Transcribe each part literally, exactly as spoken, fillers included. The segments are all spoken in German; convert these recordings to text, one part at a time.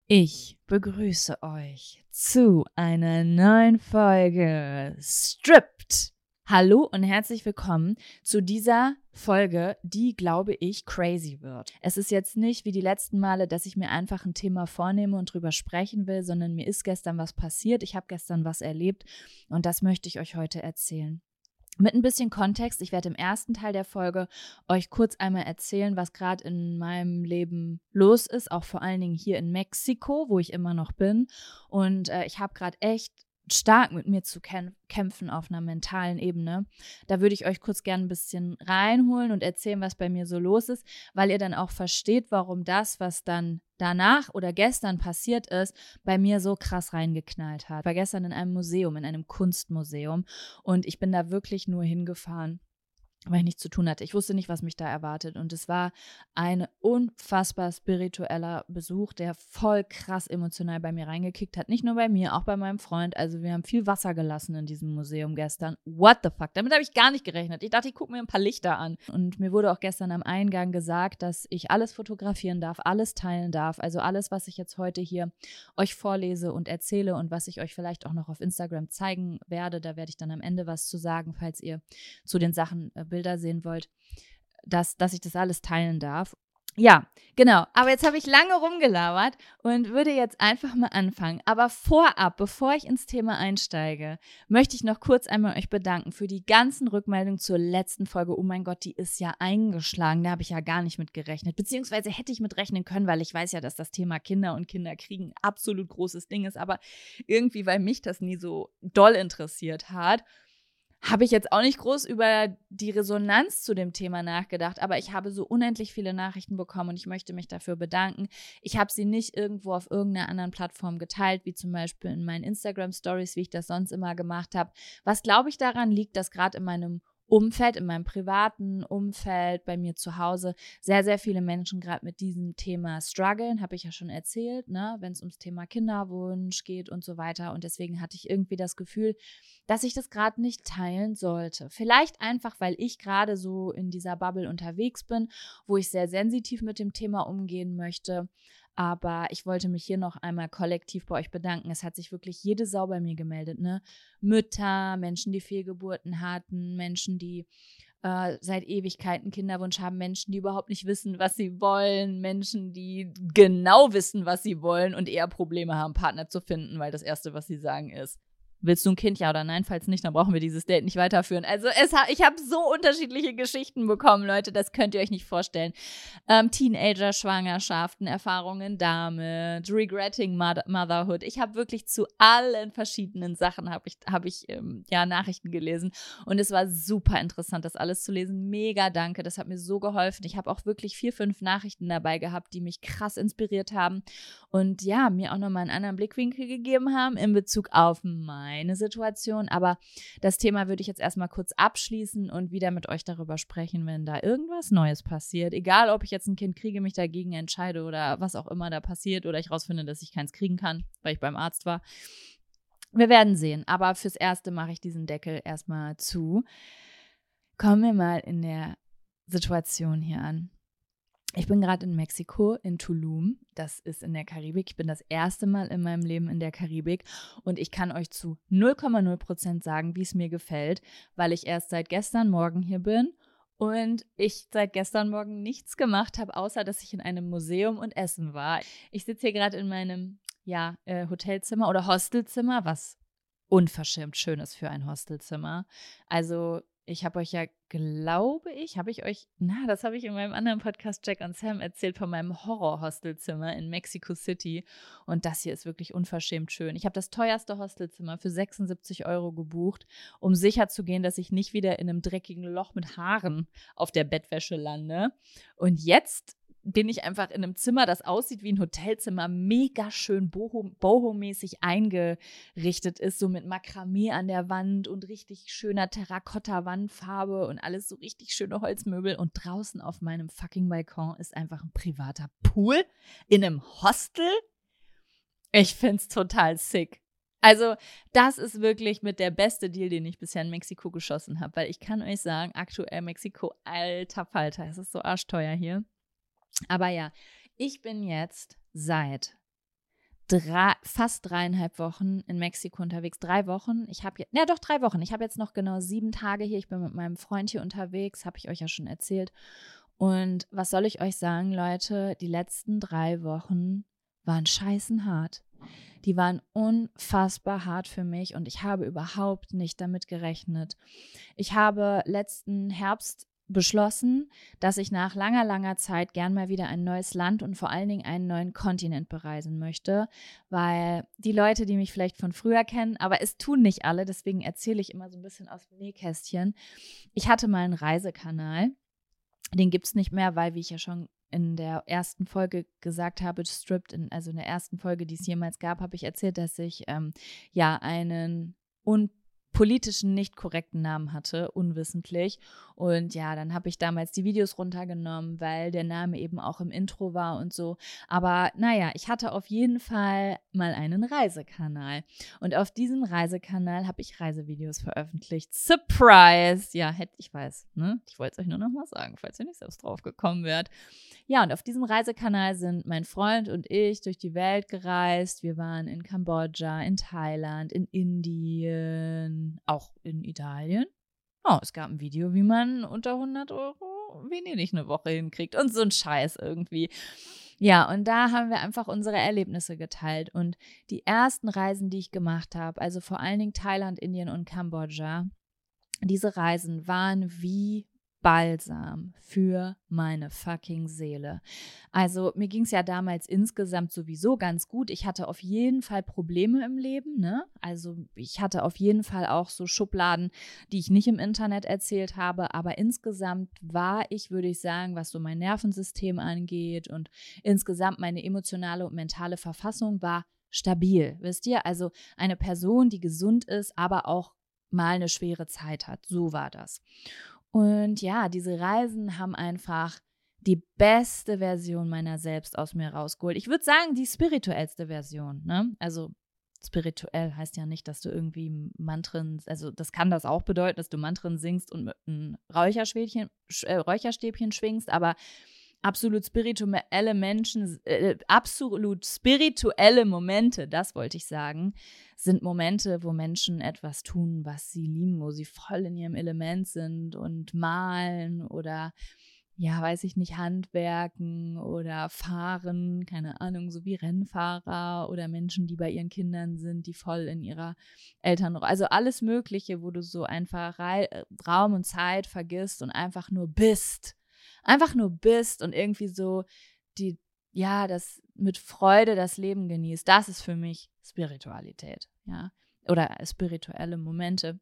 Ich begrüße euch zu einer neuen Folge Stripped. Hallo und herzlich willkommen zu dieser Folge, die, glaube ich, crazy wird. Es ist jetzt nicht wie die letzten Male, dass ich mir einfach ein Thema vornehme und drüber sprechen will, sondern mir ist gestern was passiert, ich habe gestern was erlebt und das möchte ich euch heute erzählen. Mit ein bisschen Kontext, ich werde im ersten Teil der Folge euch kurz einmal erzählen, was gerade in meinem Leben los ist, auch vor allen Dingen hier in Mexiko, wo ich immer noch bin. Und äh, ich habe gerade echt stark mit mir zu kämp- kämpfen auf einer mentalen Ebene. Da würde ich euch kurz gerne ein bisschen reinholen und erzählen, was bei mir so los ist, weil ihr dann auch versteht, warum das, was dann danach oder gestern passiert ist, bei mir so krass reingeknallt hat. Ich war gestern in einem Museum, in einem Kunstmuseum und ich bin da wirklich nur hingefahren, weil ich nichts zu tun hatte. Ich wusste nicht, was mich da erwartet. Und es war ein unfassbar spiritueller Besuch, der voll krass emotional bei mir reingekickt hat. Nicht nur bei mir, auch bei meinem Freund. Also wir haben viel Wasser gelassen in diesem Museum gestern. What the fuck? Damit habe ich gar nicht gerechnet. Ich dachte, ich gucke mir ein paar Lichter an. Und mir wurde auch gestern am Eingang gesagt, dass ich alles fotografieren darf, alles teilen darf. Also alles, was ich jetzt heute hier euch vorlese und erzähle und was ich euch vielleicht auch noch auf Instagram zeigen werde. Da werde ich dann am Ende was zu sagen, falls ihr zu den Sachen äh, Bilder sehen wollt, dass, dass ich das alles teilen darf. Ja, genau. Aber jetzt habe ich lange rumgelabert und würde jetzt einfach mal anfangen. Aber vorab, bevor ich ins Thema einsteige, möchte ich noch kurz einmal euch bedanken für die ganzen Rückmeldungen zur letzten Folge. Oh mein Gott, die ist ja eingeschlagen. Da habe ich ja gar nicht mit gerechnet. Beziehungsweise hätte ich mit rechnen können, weil ich weiß ja, dass das Thema Kinder und Kinderkriegen ein absolut großes Ding ist. Aber irgendwie, weil mich das nie so doll interessiert hat, habe ich jetzt auch nicht groß über die Resonanz zu dem Thema nachgedacht, aber ich habe so unendlich viele Nachrichten bekommen und ich möchte mich dafür bedanken. Ich habe sie nicht irgendwo auf irgendeiner anderen Plattform geteilt, wie zum Beispiel in meinen Instagram-Stories, wie ich das sonst immer gemacht habe. Was, glaube ich, daran liegt, dass gerade in meinem Umfeld, in meinem privaten Umfeld, bei mir zu Hause, sehr, sehr viele Menschen gerade mit diesem Thema strugglen, habe ich ja schon erzählt, ne, wenn es ums Thema Kinderwunsch geht und so weiter. Und deswegen hatte ich irgendwie das Gefühl, dass ich das gerade nicht teilen sollte. Vielleicht einfach, weil ich gerade so in dieser Bubble unterwegs bin, wo ich sehr sensitiv mit dem Thema umgehen möchte. Aber ich wollte mich hier noch einmal kollektiv bei euch bedanken. Es hat sich wirklich jede Sau bei mir gemeldet, ne? Mütter, Menschen, die Fehlgeburten hatten, Menschen, die äh, seit Ewigkeiten Kinderwunsch haben, Menschen, die überhaupt nicht wissen, was sie wollen, Menschen, die genau wissen, was sie wollen und eher Probleme haben, Partner zu finden, weil das Erste, was sie sagen, ist: Willst du ein Kind, ja oder nein? Falls nicht, dann brauchen wir dieses Date nicht weiterführen. Also es ha- ich habe so unterschiedliche Geschichten bekommen, Leute, das könnt ihr euch nicht vorstellen. Ähm, Teenager, Schwangerschaften, Erfahrungen damit, Regretting Mother- Motherhood. Ich habe wirklich zu allen verschiedenen Sachen habe ich, hab ich ähm, ja, Nachrichten gelesen und es war super interessant, das alles zu lesen. Mega danke, das hat mir so geholfen. Ich habe auch wirklich vier, fünf Nachrichten dabei gehabt, die mich krass inspiriert haben und ja, mir auch nochmal einen anderen Blickwinkel gegeben haben in Bezug auf mein meine Situation, aber das Thema würde ich jetzt erstmal kurz abschließen und wieder mit euch darüber sprechen, wenn da irgendwas Neues passiert. Egal, ob ich jetzt ein Kind kriege, mich dagegen entscheide oder was auch immer da passiert oder ich rausfinde, dass ich keins kriegen kann, weil ich beim Arzt war. Wir werden sehen, aber fürs Erste mache ich diesen Deckel erstmal zu. Kommen wir mal in der Situation hier an. Ich bin gerade in Mexiko, in Tulum. Das ist in der Karibik. Ich bin das erste Mal in meinem Leben in der Karibik und ich kann euch zu null Komma null Prozent sagen, wie es mir gefällt, weil ich erst seit gestern Morgen hier bin und ich seit gestern Morgen nichts gemacht habe, außer dass ich in einem Museum und essen war. Ich sitze hier gerade in meinem ja, äh, Hotelzimmer oder Hostelzimmer, was unverschämt schön ist für ein Hostelzimmer. Also ich habe euch ja, glaube ich, habe ich euch, na, das habe ich in meinem anderen Podcast Jack und Sam erzählt von meinem Horror-Hostelzimmer in Mexico City. Und das hier ist wirklich unverschämt schön. Ich habe das teuerste Hostelzimmer für sechsundsiebzig Euro gebucht, um sicher zu gehen, dass ich nicht wieder in einem dreckigen Loch mit Haaren auf der Bettwäsche lande. Und jetzt bin ich einfach in einem Zimmer, das aussieht wie ein Hotelzimmer, mega schön boho- boho-mäßig eingerichtet ist, so mit Makramee an der Wand und richtig schöner Terrakotta-Wandfarbe und alles so richtig schöne Holzmöbel. Und draußen auf meinem fucking Balkon ist einfach ein privater Pool in einem Hostel. Ich find's total sick. Also das ist wirklich mit der beste Deal, den ich bisher in Mexiko geschossen habe, weil ich kann euch sagen, aktuell Mexiko, alter Falter, es ist so arschteuer hier. Aber ja, ich bin jetzt seit drei, fast dreieinhalb Wochen in Mexiko unterwegs. Drei Wochen. Ich habe jetzt, ja doch drei Wochen. Ich habe jetzt noch genau sieben Tage hier. Ich bin mit meinem Freund hier unterwegs, habe ich euch ja schon erzählt. Und was soll ich euch sagen, Leute? Die letzten drei Wochen waren scheißen hart. Die waren unfassbar hart für mich und ich habe überhaupt nicht damit gerechnet. Ich habe letzten Herbst beschlossen, dass ich nach langer, langer Zeit gern mal wieder ein neues Land und vor allen Dingen einen neuen Kontinent bereisen möchte, weil die Leute, die mich vielleicht von früher kennen, aber es tun nicht alle, deswegen erzähle ich immer so ein bisschen aus dem Nähkästchen. Ich hatte mal einen Reisekanal, den gibt es nicht mehr, weil, wie ich ja schon in der ersten Folge gesagt habe, Stripped, in, also in der ersten Folge, die es jemals gab, habe ich erzählt, dass ich ähm, ja einen un politischen, nicht korrekten Namen hatte, unwissentlich. Und ja, dann habe ich damals die Videos runtergenommen, weil der Name eben auch im Intro war und so. Aber naja, ich hatte auf jeden Fall mal einen Reisekanal. Und auf diesem Reisekanal habe ich Reisevideos veröffentlicht. Surprise! Ja, hätte ich weiß, ne? Ich wollte es euch nur noch mal sagen, falls ihr nicht selbst drauf gekommen wärt. Ja, und auf diesem Reisekanal sind mein Freund und ich durch die Welt gereist. Wir waren in Kambodscha, in Thailand, in Indien, auch in Italien. Oh, es gab ein Video, wie man unter hundert Euro Venedig eine Woche hinkriegt und so ein Scheiß irgendwie. Ja, und da haben wir einfach unsere Erlebnisse geteilt. Und die ersten Reisen, die ich gemacht habe, also vor allen Dingen Thailand, Indien und Kambodscha, diese Reisen waren wie Balsam für meine fucking Seele. Also mir ging es ja damals insgesamt sowieso ganz gut. Ich hatte auf jeden Fall Probleme im Leben, ne? Also ich hatte auf jeden Fall auch so Schubladen, die ich nicht im Internet erzählt habe, aber insgesamt war ich, würde ich sagen, was so mein Nervensystem angeht und insgesamt meine emotionale und mentale Verfassung war stabil, wisst ihr? Also eine Person, die gesund ist, aber auch mal eine schwere Zeit hat. So war das. Und ja, diese Reisen haben einfach die beste Version meiner selbst aus mir rausgeholt. Ich würde sagen, die spirituellste Version, ne? Also spirituell heißt ja nicht, dass du irgendwie Mantren, also das kann das auch bedeuten, dass du Mantren singst und mit einem Räucherstäbchen, äh, Räucherstäbchen schwingst, aber absolut spirituelle Menschen, äh, absolut spirituelle Momente, das wollte ich sagen, sind Momente, wo Menschen etwas tun, was sie lieben, wo sie voll in ihrem Element sind und malen oder, ja, weiß ich nicht, handwerken oder fahren, keine Ahnung, so wie Rennfahrer oder Menschen, die bei ihren Kindern sind, die voll in ihrer Elternrolle, also alles Mögliche, wo du so einfach Raum und Zeit vergisst und einfach nur bist. Einfach nur bist und irgendwie so die, ja, das mit Freude das Leben genießt. Das ist für mich Spiritualität, ja, oder spirituelle Momente.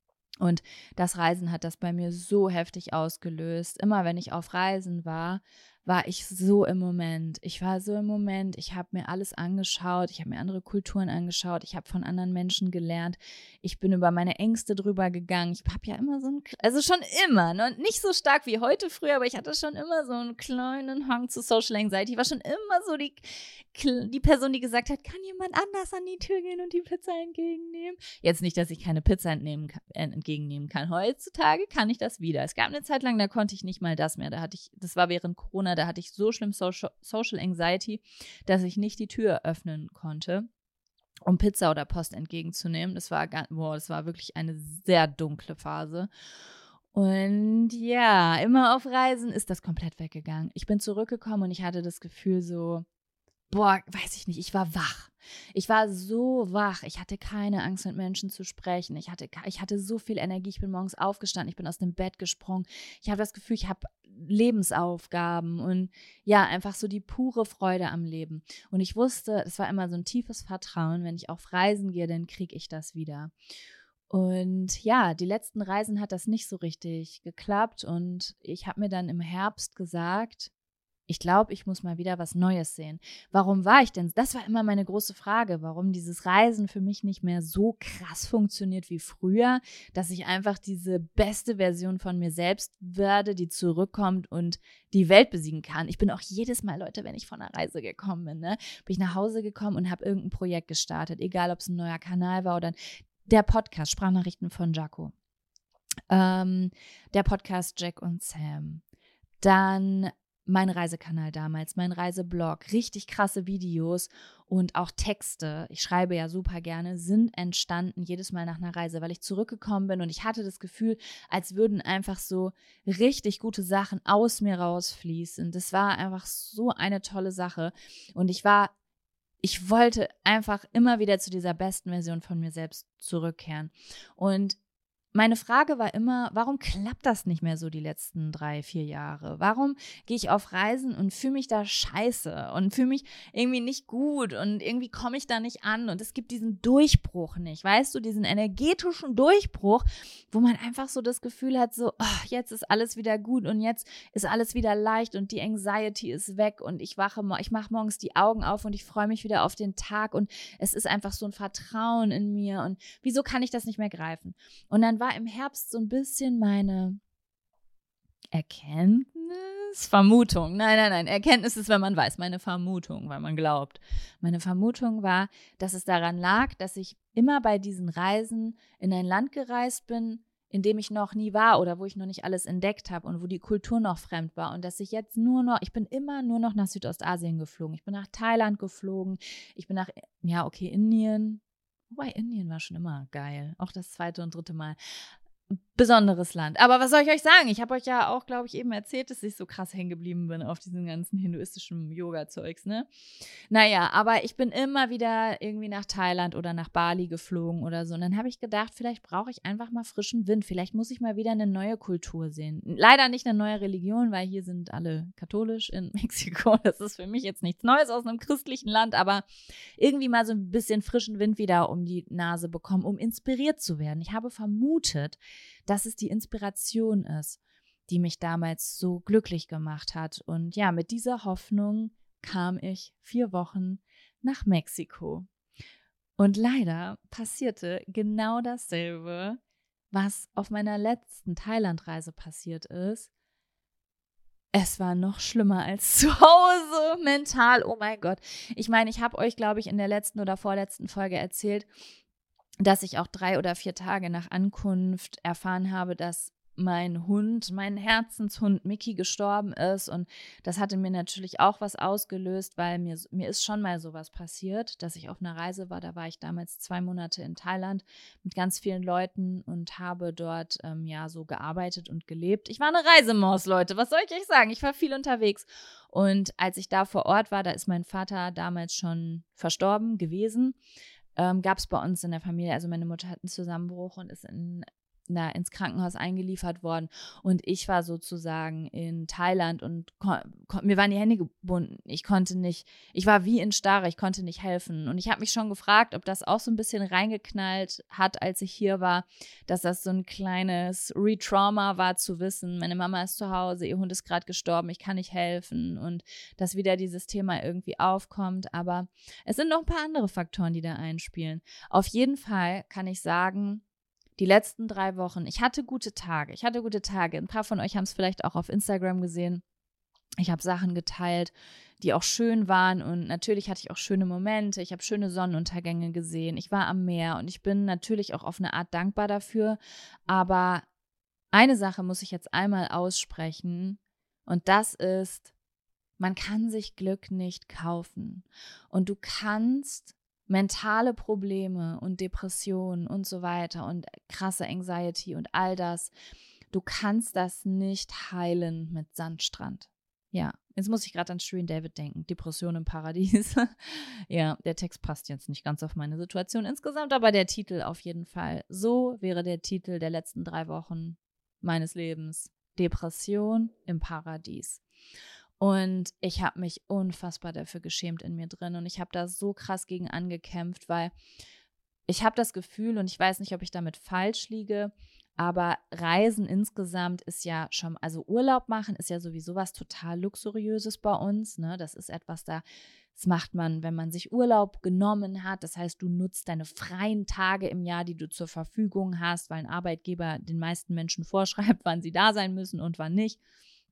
Und das Reisen hat das bei mir so heftig ausgelöst. Immer wenn ich auf Reisen war, war ich so im Moment. Ich war so im Moment. Ich habe mir alles angeschaut. Ich habe mir andere Kulturen angeschaut. Ich habe von anderen Menschen gelernt. Ich bin über meine Ängste drüber gegangen. Ich habe ja immer so ein, also schon immer, ne? Nicht so stark wie heute früher, aber ich hatte schon immer so einen kleinen Hang zu Social Anxiety. Ich war schon immer so die, die Person, die gesagt hat, kann jemand anders an die Tür gehen und die Pizza entgegennehmen? Jetzt nicht, dass ich keine Pizza entnehmen kann, äh, entgegennehmen kann. Heutzutage kann ich das wieder. Es gab eine Zeit lang, da konnte ich nicht mal das mehr. Da hatte ich, das war während Corona, da hatte ich so schlimm Social, Social Anxiety, dass ich nicht die Tür öffnen konnte, um Pizza oder Post entgegenzunehmen. Das war, boah, das war wirklich eine sehr dunkle Phase. Und ja, immer auf Reisen ist das komplett weggegangen. Ich bin zurückgekommen und ich hatte das Gefühl so, boah, weiß ich nicht, ich war wach. Ich war so wach. Ich hatte keine Angst, mit Menschen zu sprechen. Ich hatte, ich hatte so viel Energie. Ich bin morgens aufgestanden. Ich bin aus dem Bett gesprungen. Ich habe das Gefühl, ich habe Lebensaufgaben und ja, einfach so die pure Freude am Leben. Und ich wusste, es war immer so ein tiefes Vertrauen, wenn ich auf Reisen gehe, dann kriege ich das wieder. Und ja, die letzten Reisen hat das nicht so richtig geklappt und ich habe mir dann im Herbst gesagt, ich glaube, ich muss mal wieder was Neues sehen. Warum war ich denn? Das war immer meine große Frage, warum dieses Reisen für mich nicht mehr so krass funktioniert wie früher, dass ich einfach diese beste Version von mir selbst werde, die zurückkommt und die Welt besiegen kann. Ich bin auch jedes Mal, Leute, wenn ich von einer Reise gekommen bin, ne, bin ich nach Hause gekommen und habe irgendein Projekt gestartet, egal ob es ein neuer Kanal war oder der Podcast, Sprachnachrichten von Jaco, ähm, der Podcast Jack und Sam, dann mein Reisekanal damals, mein Reiseblog, richtig krasse Videos und auch Texte, ich schreibe ja super gerne, sind entstanden jedes Mal nach einer Reise, weil ich zurückgekommen bin und ich hatte das Gefühl, als würden einfach so richtig gute Sachen aus mir rausfließen. Das war einfach so eine tolle Sache und ich war, ich wollte einfach immer wieder zu dieser besten Version von mir selbst zurückkehren. Und meine Frage war immer, warum klappt das nicht mehr so die letzten drei, vier Jahre? Warum gehe ich auf Reisen und fühle mich da scheiße und fühle mich irgendwie nicht gut und irgendwie komme ich da nicht an und es gibt diesen Durchbruch nicht, weißt du, diesen energetischen Durchbruch, wo man einfach so das Gefühl hat, so, oh, jetzt ist alles wieder gut und jetzt ist alles wieder leicht und die Anxiety ist weg und ich wache, ich mache morgens die Augen auf und ich freue mich wieder auf den Tag und es ist einfach so ein Vertrauen in mir und wieso kann ich das nicht mehr greifen? Und dann war im Herbst so ein bisschen meine Erkenntnis, Vermutung, nein, nein, nein, Erkenntnis ist, wenn man weiß, meine Vermutung, weil man glaubt. Meine Vermutung war, dass es daran lag, dass ich immer bei diesen Reisen in ein Land gereist bin, in dem ich noch nie war oder wo ich noch nicht alles entdeckt habe und wo die Kultur noch fremd war und dass ich jetzt nur noch, ich bin immer nur noch nach Südostasien geflogen. Ich bin nach Thailand geflogen, ich bin nach, ja, okay, Indien. Wobei, Indien war schon immer geil. Auch das zweite und dritte Mal. Besonderes Land. Aber was soll ich euch sagen? Ich habe euch ja auch, glaube ich, eben erzählt, dass ich so krass hängen geblieben bin auf diesem ganzen hinduistischen Yoga-Zeugs, ne? Naja, aber ich bin immer wieder irgendwie nach Thailand oder nach Bali geflogen oder so. Und dann habe ich gedacht, vielleicht brauche ich einfach mal frischen Wind. Vielleicht muss ich mal wieder eine neue Kultur sehen. Leider nicht eine neue Religion, weil hier sind alle katholisch in Mexiko. Das ist für mich jetzt nichts Neues aus einem christlichen Land, aber irgendwie mal so ein bisschen frischen Wind wieder um die Nase bekommen, um inspiriert zu werden. Ich habe vermutet, dass es die Inspiration ist, die mich damals so glücklich gemacht hat. Und ja, mit dieser Hoffnung kam ich vier Wochen nach Mexiko. Und leider passierte genau dasselbe, was auf meiner letzten Thailandreise passiert ist. Es war noch schlimmer als zu Hause, mental, oh mein Gott. Ich meine, ich habe euch, glaube ich, in der letzten oder vorletzten Folge erzählt, dass ich auch drei oder vier Tage nach Ankunft erfahren habe, dass mein Hund, mein Herzenshund Mickey gestorben ist und das hatte mir natürlich auch was ausgelöst, weil mir, mir ist schon mal sowas passiert, dass ich auf einer Reise war, da war ich damals zwei Monate in Thailand mit ganz vielen Leuten und habe dort ähm, ja so gearbeitet und gelebt. Ich war eine Reisemaus, Leute, was soll ich euch sagen? Ich war viel unterwegs und als ich da vor Ort war, da ist mein Vater damals schon verstorben gewesen. Ähm, gab es bei uns in der Familie, also meine Mutter hat einen Zusammenbruch und ist in, na, ins Krankenhaus eingeliefert worden und ich war sozusagen in Thailand und kon- kon- mir waren die Hände gebunden, ich konnte nicht, ich war wie in Starre, ich konnte nicht helfen und ich habe mich schon gefragt, ob das auch so ein bisschen reingeknallt hat, als ich hier war, dass das so ein kleines Retrauma war zu wissen, meine Mama ist zu Hause, ihr Hund ist gerade gestorben, ich kann nicht helfen und dass wieder dieses Thema irgendwie aufkommt, aber es sind noch ein paar andere Faktoren, die da einspielen. Auf jeden Fall kann ich sagen, die letzten drei Wochen, ich hatte gute Tage, ich hatte gute Tage. Ein paar von euch haben es vielleicht auch auf Instagram gesehen. Ich habe Sachen geteilt, die auch schön waren und natürlich hatte ich auch schöne Momente. Ich habe schöne Sonnenuntergänge gesehen. Ich war am Meer und ich bin natürlich auch auf eine Art dankbar dafür. Aber eine Sache muss ich jetzt einmal aussprechen und das ist, man kann sich Glück nicht kaufen und du kannst mentale Probleme und Depressionen und so weiter und krasse Anxiety und all das, du kannst das nicht heilen mit Sandstrand. Ja, jetzt muss ich gerade an Shirin David denken, Depression im Paradies. Ja, der Text passt jetzt nicht ganz auf meine Situation insgesamt, aber der Titel auf jeden Fall. So wäre der Titel der letzten drei Wochen meines Lebens. Depression im Paradies. Und ich habe mich unfassbar dafür geschämt in mir drin und ich habe da so krass gegen angekämpft, weil ich habe das Gefühl und ich weiß nicht, ob ich damit falsch liege, aber Reisen insgesamt ist ja schon, also Urlaub machen ist ja sowieso was total Luxuriöses bei uns, ne? Das ist etwas, da, das macht man, wenn man sich Urlaub genommen hat. Das heißt, du nutzt deine freien Tage im Jahr, die du zur Verfügung hast, weil ein Arbeitgeber den meisten Menschen vorschreibt, wann sie da sein müssen und wann nicht.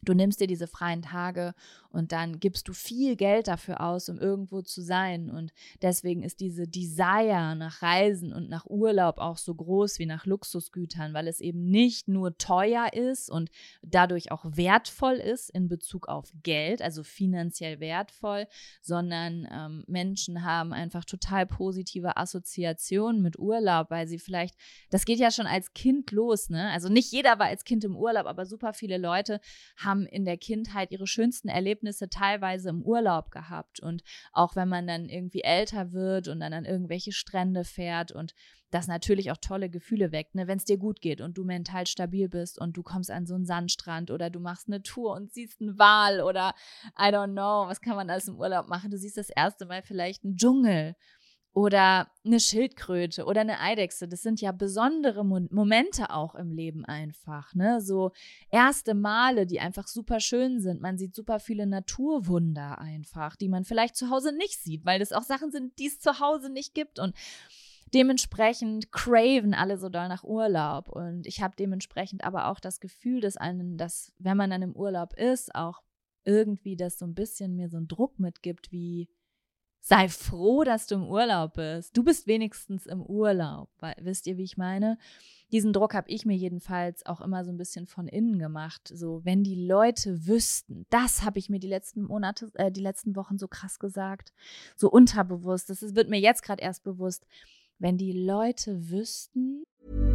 Du nimmst dir diese freien Tage und dann gibst du viel Geld dafür aus, um irgendwo zu sein. Und deswegen ist diese Desire nach Reisen und nach Urlaub auch so groß wie nach Luxusgütern, weil es eben nicht nur teuer ist und dadurch auch wertvoll ist in Bezug auf Geld, also finanziell wertvoll, sondern ähm, Menschen haben einfach total positive Assoziationen mit Urlaub, weil sie vielleicht, das geht ja schon als Kind los, ne? Also nicht jeder war als Kind im Urlaub, aber super viele Leute haben in der Kindheit ihre schönsten Erlebnisse teilweise im Urlaub gehabt. Und auch wenn man dann irgendwie älter wird und dann an irgendwelche Strände fährt und das natürlich auch tolle Gefühle weckt, ne? Wenn es dir gut geht und du mental stabil bist und du kommst an so einen Sandstrand oder du machst eine Tour und siehst einen Wal oder I don't know, was kann man alles im Urlaub machen? Du siehst das erste Mal vielleicht einen Dschungel oder eine Schildkröte oder eine Eidechse. Das sind ja besondere Mo- Momente auch im Leben einfach, ne? So erste Male, die einfach super schön sind. Man sieht super viele Naturwunder einfach, die man vielleicht zu Hause nicht sieht, weil das auch Sachen sind, die es zu Hause nicht gibt. Und dementsprechend craven alle so doll nach Urlaub. Und ich habe dementsprechend aber auch das Gefühl, dass einen, dass, wenn man dann im Urlaub ist, auch irgendwie das so ein bisschen mir so einen Druck mitgibt, wie sei froh, dass du im Urlaub bist. Du bist wenigstens im Urlaub. Weil, wisst ihr, wie ich meine? Diesen Druck habe ich mir jedenfalls auch immer so ein bisschen von innen gemacht. So, wenn die Leute wüssten, das habe ich mir die letzten Monate, äh, die letzten Wochen so krass gesagt, so unterbewusst. Das ist, wird mir jetzt gerade erst bewusst. Wenn die Leute wüssten.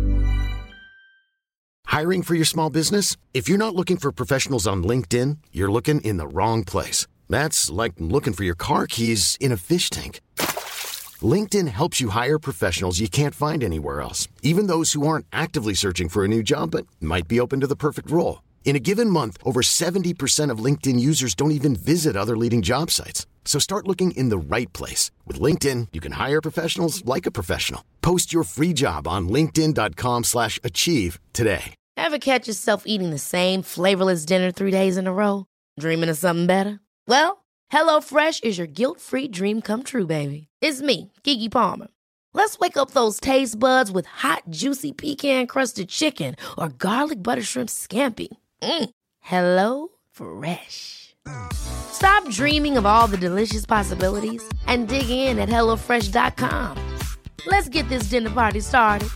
Hiring for your small business? If you're not looking for professionals on LinkedIn, you're looking in the wrong place. That's like looking for your car keys in a fish tank. LinkedIn helps you hire professionals you can't find anywhere else, even those who aren't actively searching for a new job but might be open to the perfect role. In a given month, over seventy percent of LinkedIn users don't even visit other leading job sites. So start looking in the right place. With LinkedIn, you can hire professionals like a professional. Post your free job on linkedin dot com slash achieve today. Ever catch yourself eating the same flavorless dinner three days in a row? Dreaming of something better? Well, HelloFresh is your guilt-free dream come true, baby. It's me, Keke Palmer. Let's wake up those taste buds with hot, juicy pecan-crusted chicken or garlic butter shrimp scampi. Mm. Hello Fresh. Stop dreaming of all the delicious possibilities and dig in at hello fresh dot com. Let's get this dinner party started.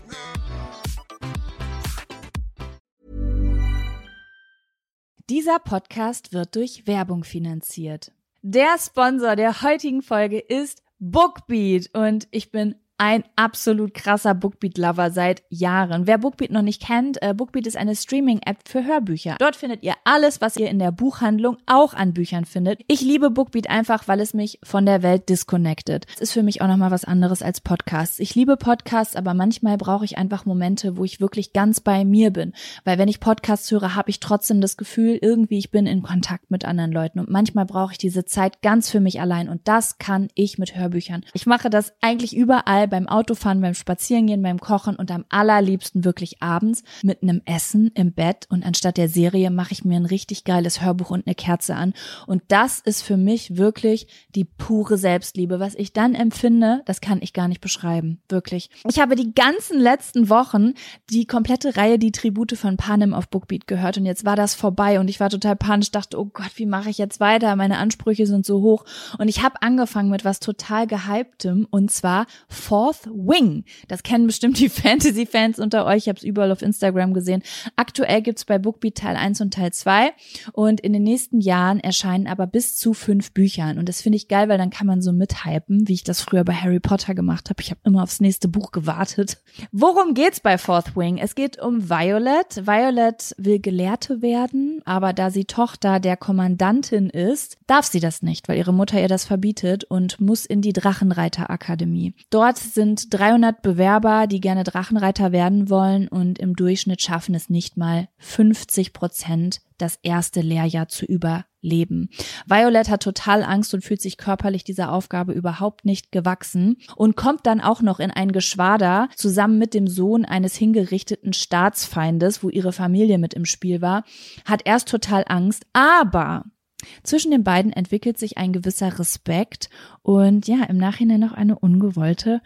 Dieser Podcast wird durch Werbung finanziert. Der Sponsor der heutigen Folge ist Bookbeat und ich bin ein absolut krasser Bookbeat-Lover seit Jahren. Wer Bookbeat noch nicht kennt, äh, Bookbeat ist eine Streaming-App für Hörbücher. Dort findet ihr alles, was ihr in der Buchhandlung auch an Büchern findet. Ich liebe Bookbeat einfach, weil es mich von der Welt disconnectet. Es ist für mich auch nochmal was anderes als Podcasts. Ich liebe Podcasts, aber manchmal brauche ich einfach Momente, wo ich wirklich ganz bei mir bin. Weil wenn ich Podcasts höre, habe ich trotzdem das Gefühl, irgendwie ich bin in Kontakt mit anderen Leuten. Und manchmal brauche ich diese Zeit ganz für mich allein. Und das kann ich mit Hörbüchern. Ich mache das eigentlich überall, beim Autofahren, beim Spazierengehen, beim Kochen und am allerliebsten wirklich abends mit einem Essen im Bett und anstatt der Serie mache ich mir ein richtig geiles Hörbuch und eine Kerze an und das ist für mich wirklich die pure Selbstliebe. Was ich dann empfinde, das kann ich gar nicht beschreiben, wirklich. Ich habe die ganzen letzten Wochen die komplette Reihe Die Tribute von Panem auf Bookbeat gehört und jetzt war das vorbei und ich war total panisch, dachte, oh Gott, wie mache ich jetzt weiter? Meine Ansprüche sind so hoch und ich habe angefangen mit was total Gehyptem und zwar Fourth Wing. Das kennen bestimmt die Fantasy-Fans unter euch. Ich habe es überall auf Instagram gesehen. Aktuell gibt's bei Bookbeat Teil eins und Teil zwei und in den nächsten Jahren erscheinen aber bis zu fünf Büchern und das finde ich geil, weil dann kann man so mithypen, wie ich das früher bei Harry Potter gemacht habe. Ich habe immer aufs nächste Buch gewartet. Worum geht's bei Fourth Wing? Es geht um Violet. Violet will Gelehrte werden, aber da sie Tochter der Kommandantin ist, darf sie das nicht, weil ihre Mutter ihr das verbietet und muss in die Drachenreiterakademie. Dort sind dreihundert Bewerber, die gerne Drachenreiter werden wollen und im Durchschnitt schaffen es nicht mal fünfzig Prozent, das erste Lehrjahr zu überleben. Violet hat total Angst und fühlt sich körperlich dieser Aufgabe überhaupt nicht gewachsen und kommt dann auch noch in ein Geschwader zusammen mit dem Sohn eines hingerichteten Staatsfeindes, wo ihre Familie mit im Spiel war, hat erst total Angst, aber zwischen den beiden entwickelt sich ein gewisser Respekt und ja, im Nachhinein noch eine ungewollte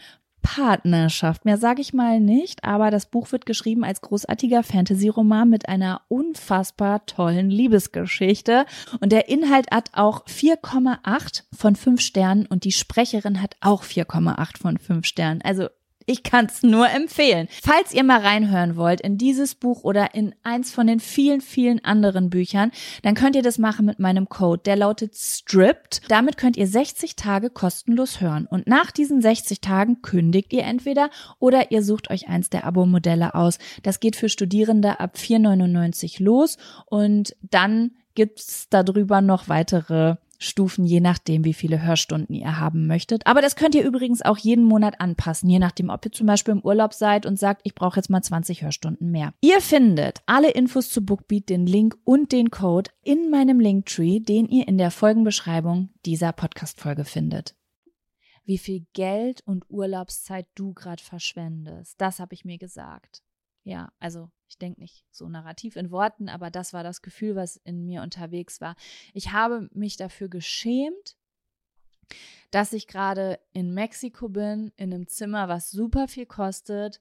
Partnerschaft. Mehr sage ich mal nicht, aber das Buch wird geschrieben als großartiger Fantasy-Roman mit einer unfassbar tollen Liebesgeschichte. Und der Inhalt hat auch vier Komma acht von fünf Sternen und die Sprecherin hat auch vier Komma acht von fünf Sternen. Also ich kann es nur empfehlen. Falls ihr mal reinhören wollt in dieses Buch oder in eins von den vielen, vielen anderen Büchern, dann könnt ihr das machen mit meinem Code. Der lautet Stripped. Damit könnt ihr sechzig Tage kostenlos hören. Und nach diesen sechzig Tagen kündigt ihr entweder oder ihr sucht euch eins der Abo-Modelle aus. Das geht für Studierende ab vier neunundneunzig los und dann gibt's darüber noch weitere Stufen, je nachdem, wie viele Hörstunden ihr haben möchtet. Aber das könnt ihr übrigens auch jeden Monat anpassen, je nachdem, ob ihr zum Beispiel im Urlaub seid und sagt, ich brauche jetzt mal zwanzig Hörstunden mehr. Ihr findet alle Infos zu Bookbeat, den Link und den Code in meinem Linktree, den ihr in der Folgenbeschreibung dieser Podcast-Folge findet. Wie viel Geld und Urlaubszeit du gerade verschwendest, das habe ich mir gesagt. Ja, also ich denke nicht so narrativ in Worten, aber das war das Gefühl, was in mir unterwegs war. Ich habe mich dafür geschämt, dass ich gerade in Mexiko bin, in einem Zimmer, was super viel kostet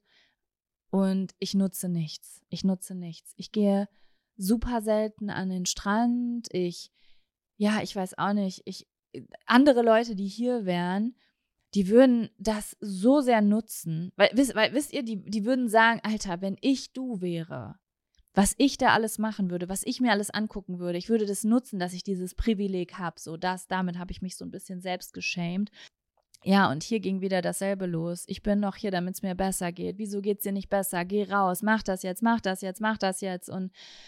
und ich nutze nichts. Ich nutze nichts. Ich gehe super selten an den Strand. Ich, ja, ich weiß auch nicht, ich, andere Leute, die hier wären, die würden das so sehr nutzen, weil, wisst, weil, wisst ihr, die, die würden sagen, Alter, wenn ich du wäre, was ich da alles machen würde, was ich mir alles angucken würde, ich würde das nutzen, dass ich dieses Privileg habe, so das, damit habe ich mich so ein bisschen selbst geschämt. Ja, und hier ging wieder dasselbe los. Ich bin noch hier, damit es mir besser geht. Wieso geht's dir nicht besser? Geh raus, mach das jetzt, mach das jetzt, mach das jetzt und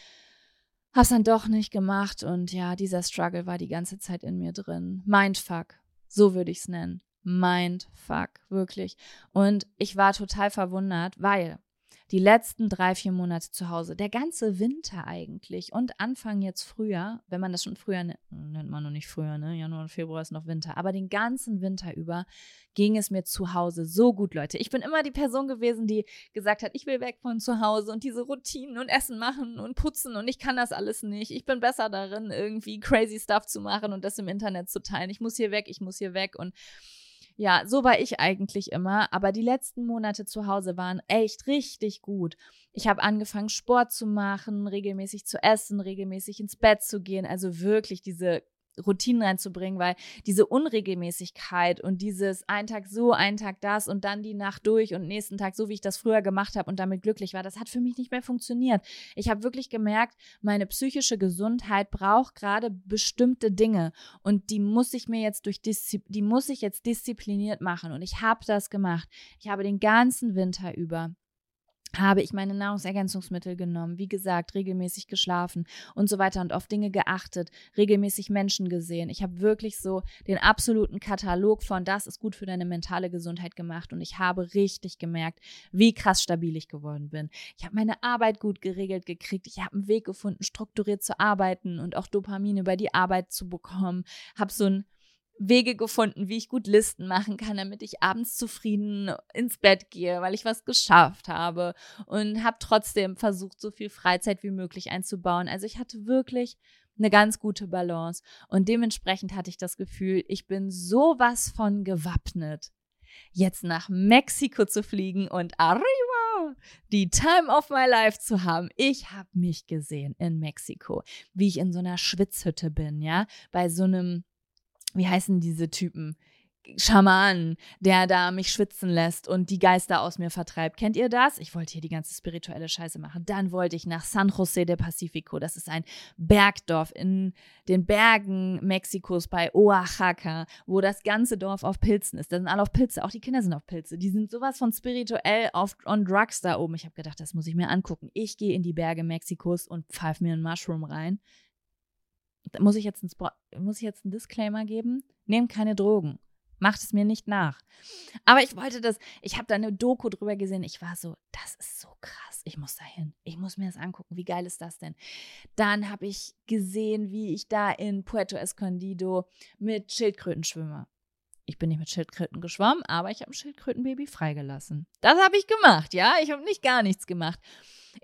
hab's dann doch nicht gemacht und ja, dieser Struggle war die ganze Zeit in mir drin. Mindfuck, so würde ich es nennen. Mindfuck, wirklich. Und ich war total verwundert, weil die letzten drei, vier Monate zu Hause, der ganze Winter eigentlich und Anfang jetzt Frühjahr, wenn man das schon früher, nennt nennt man noch nicht früher, ne? Januar und Februar ist noch Winter, aber den ganzen Winter über ging es mir zu Hause so gut, Leute. Ich bin immer die Person gewesen, die gesagt hat, ich will weg von zu Hause und diese Routinen und Essen machen und putzen und ich kann das alles nicht. Ich bin besser darin, irgendwie crazy Stuff zu machen und das im Internet zu teilen. Ich muss hier weg, ich muss hier weg und ja, so war ich eigentlich immer, aber die letzten Monate zu Hause waren echt richtig gut. Ich habe angefangen, Sport zu machen, regelmäßig zu essen, regelmäßig ins Bett zu gehen, also wirklich diese Routinen reinzubringen, weil diese Unregelmäßigkeit und dieses einen Tag so, einen Tag das und dann die Nacht durch und nächsten Tag so, wie ich das früher gemacht habe und damit glücklich war, das hat für mich nicht mehr funktioniert. Ich habe wirklich gemerkt, meine psychische Gesundheit braucht gerade bestimmte Dinge und die muss ich mir jetzt durch Diszi- die muss ich jetzt diszipliniert machen und ich habe das gemacht. Ich habe den ganzen Winter über habe ich meine Nahrungsergänzungsmittel genommen, wie gesagt, regelmäßig geschlafen und so weiter und auf Dinge geachtet, regelmäßig Menschen gesehen. Ich habe wirklich so den absoluten Katalog von das ist gut für deine mentale Gesundheit gemacht und ich habe richtig gemerkt, wie krass stabil ich geworden bin. Ich habe meine Arbeit gut geregelt gekriegt, ich habe einen Weg gefunden, strukturiert zu arbeiten und auch Dopamin über die Arbeit zu bekommen, habe so ein Wege gefunden, wie ich gut Listen machen kann, damit ich abends zufrieden ins Bett gehe, weil ich was geschafft habe und habe trotzdem versucht, so viel Freizeit wie möglich einzubauen. Also ich hatte wirklich eine ganz gute Balance und dementsprechend hatte ich das Gefühl, ich bin sowas von gewappnet, jetzt nach Mexiko zu fliegen und arriba, die Time of my life zu haben. Ich habe mich gesehen in Mexiko, wie ich in so einer Schwitzhütte bin, ja, bei so einem wie heißen diese Typen? Schamanen, der da mich schwitzen lässt und die Geister aus mir vertreibt. Kennt ihr das? Ich wollte hier die ganze spirituelle Scheiße machen. Dann wollte ich nach San José de Pacifico. Das ist ein Bergdorf in den Bergen Mexikos bei Oaxaca, wo das ganze Dorf auf Pilzen ist. Da sind alle auf Pilze, auch die Kinder sind auf Pilze. Die sind sowas von spirituell auf, on drugs da oben. Ich habe gedacht, das muss ich mir angucken. Ich gehe in die Berge Mexikos und pfeife mir einen Mushroom rein. Muss ich jetzt einen Spot, muss ich jetzt einen Disclaimer geben? Nehmt keine Drogen. Macht es mir nicht nach. Aber ich wollte das, ich habe da eine Doku drüber gesehen. Ich war so, das ist so krass. Ich muss da hin. Ich muss mir das angucken. Wie geil ist das denn? Dann habe ich gesehen, wie ich da in Puerto Escondido mit Schildkröten schwimme. Ich bin nicht mit Schildkröten geschwommen, aber ich habe ein Schildkrötenbaby freigelassen. Das habe ich gemacht, ja. Ich habe nicht gar nichts gemacht.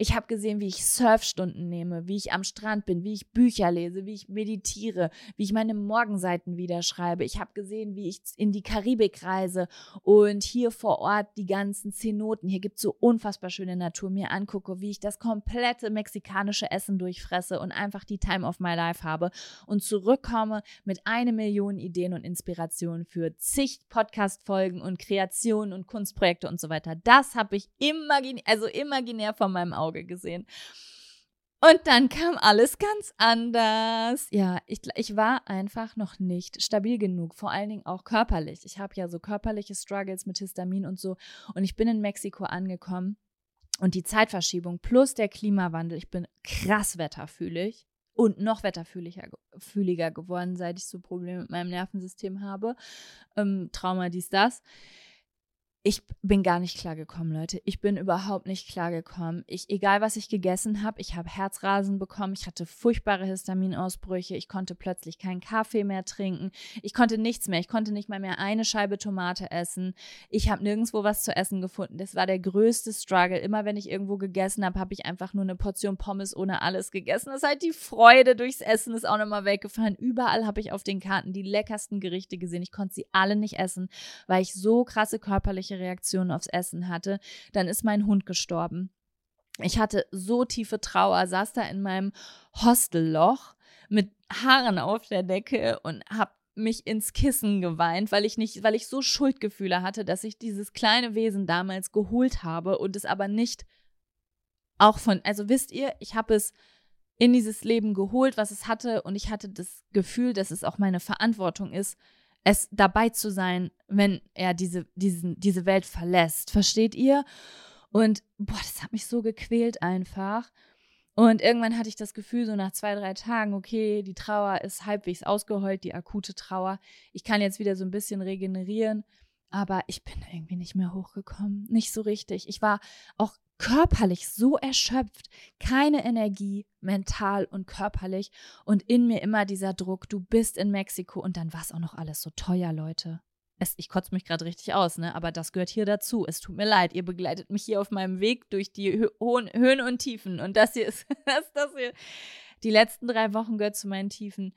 Ich habe gesehen, wie ich Surfstunden nehme, wie ich am Strand bin, wie ich Bücher lese, wie ich meditiere, wie ich meine Morgenseiten wieder schreibe. Ich habe gesehen, wie ich in die Karibik reise und hier vor Ort die ganzen Zenoten, hier gibt es so unfassbar schöne Natur, mir angucke, wie ich das komplette mexikanische Essen durchfresse und einfach die Time of my life habe und zurückkomme mit eine Million Ideen und Inspirationen für zig Podcast-Folgen und Kreationen und Kunstprojekte und so weiter. Das habe ich imaginär, also imaginär vor meinem Auge gesehen. Und dann kam alles ganz anders. Ja, ich, ich war einfach noch nicht stabil genug, vor allen Dingen auch körperlich. Ich habe ja so körperliche Struggles mit Histamin und so und ich bin in Mexiko angekommen und die Zeitverschiebung plus der Klimawandel, ich bin krass wetterfühlig und noch wetterfühliger geworden, seit ich so Probleme mit meinem Nervensystem habe. Ähm, Trauma, dies, das. Ich bin gar nicht klargekommen, Leute. Ich bin überhaupt nicht klargekommen. Ich, egal, was ich gegessen habe, ich habe Herzrasen bekommen. Ich hatte furchtbare Histaminausbrüche. Ich konnte plötzlich keinen Kaffee mehr trinken. Ich konnte nichts mehr. Ich konnte nicht mal mehr eine Scheibe Tomate essen. Ich habe nirgendwo was zu essen gefunden. Das war der größte Struggle. Immer wenn ich irgendwo gegessen habe, habe ich einfach nur eine Portion Pommes ohne alles gegessen. Das ist halt die Freude durchs Essen ist auch nochmal weggefallen. Überall habe ich auf den Karten die leckersten Gerichte gesehen. Ich konnte sie alle nicht essen, weil ich so krasse körperliche Reaktionen aufs Essen hatte. Dann ist mein Hund gestorben. Ich hatte so tiefe Trauer, saß da in meinem Hostelloch mit Haaren auf der Decke und habe mich ins Kissen geweint, weil ich nicht, weil ich so Schuldgefühle hatte, dass ich dieses kleine Wesen damals geholt habe und es aber nicht auch von, also wisst ihr, ich habe es in dieses Leben geholt, was es hatte und ich hatte das Gefühl, dass es auch meine Verantwortung ist, es dabei zu sein, wenn er diese, diesen, diese Welt verlässt. Versteht ihr? Und boah, das hat mich so gequält einfach. Und irgendwann hatte ich das Gefühl, so nach zwei, drei Tagen, okay, die Trauer ist halbwegs ausgeheult, die akute Trauer. Ich kann jetzt wieder so ein bisschen regenerieren, aber ich bin irgendwie nicht mehr hochgekommen. Nicht so richtig. Ich war auch körperlich so erschöpft, keine Energie, mental und körperlich und in mir immer dieser Druck, du bist in Mexiko und dann war es auch noch alles so teuer, Leute. Es, ich kotze mich gerade richtig aus, ne? Aber das gehört hier dazu. Es tut mir leid, ihr begleitet mich hier auf meinem Weg durch die Hö- hohen Höhen und Tiefen und das hier ist, das, das hier, die letzten drei Wochen gehört zu meinen Tiefen.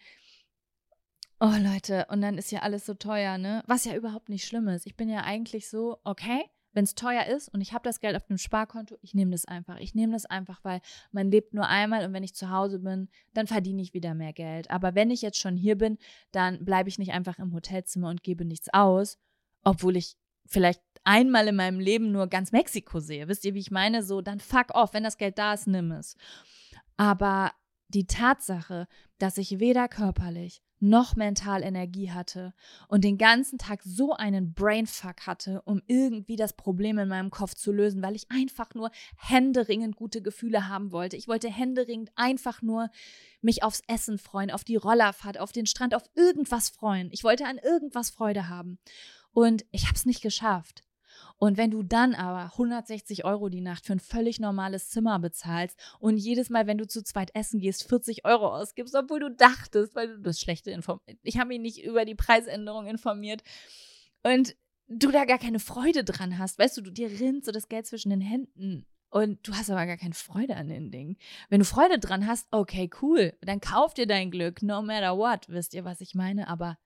Oh Leute, und dann ist ja alles so teuer, ne? Was ja überhaupt nicht schlimm ist. Ich bin ja eigentlich so, okay, wenn es teuer ist und ich habe das Geld auf dem Sparkonto, ich nehme das einfach. Ich nehme das einfach, weil man lebt nur einmal und wenn ich zu Hause bin, dann verdiene ich wieder mehr Geld. Aber wenn ich jetzt schon hier bin, dann bleibe ich nicht einfach im Hotelzimmer und gebe nichts aus, obwohl ich vielleicht einmal in meinem Leben nur ganz Mexiko sehe. Wisst ihr, wie ich meine? So, dann fuck off, wenn das Geld da ist, nimm es. Aber die Tatsache, dass ich weder körperlich noch mental Energie hatte und den ganzen Tag so einen Brainfuck hatte, um irgendwie das Problem in meinem Kopf zu lösen, weil ich einfach nur händeringend gute Gefühle haben wollte. Ich wollte händeringend einfach nur mich aufs Essen freuen, auf die Rollerfahrt, auf den Strand, auf irgendwas freuen. Ich wollte an irgendwas Freude haben. Und ich habe es nicht geschafft. Und wenn du dann aber hundertsechzig Euro die Nacht für ein völlig normales Zimmer bezahlst und jedes Mal, wenn du zu zweit essen gehst, vierzig Euro ausgibst, obwohl du dachtest, weil du das schlechte informiert, ich habe mich nicht über die Preisänderung informiert und du da gar keine Freude dran hast, weißt du, du dir rinnt so das Geld zwischen den Händen und du hast aber gar keine Freude an den Dingen. Wenn du Freude dran hast, okay, cool, dann kauf dir dein Glück, no matter what, wisst ihr, was ich meine, aber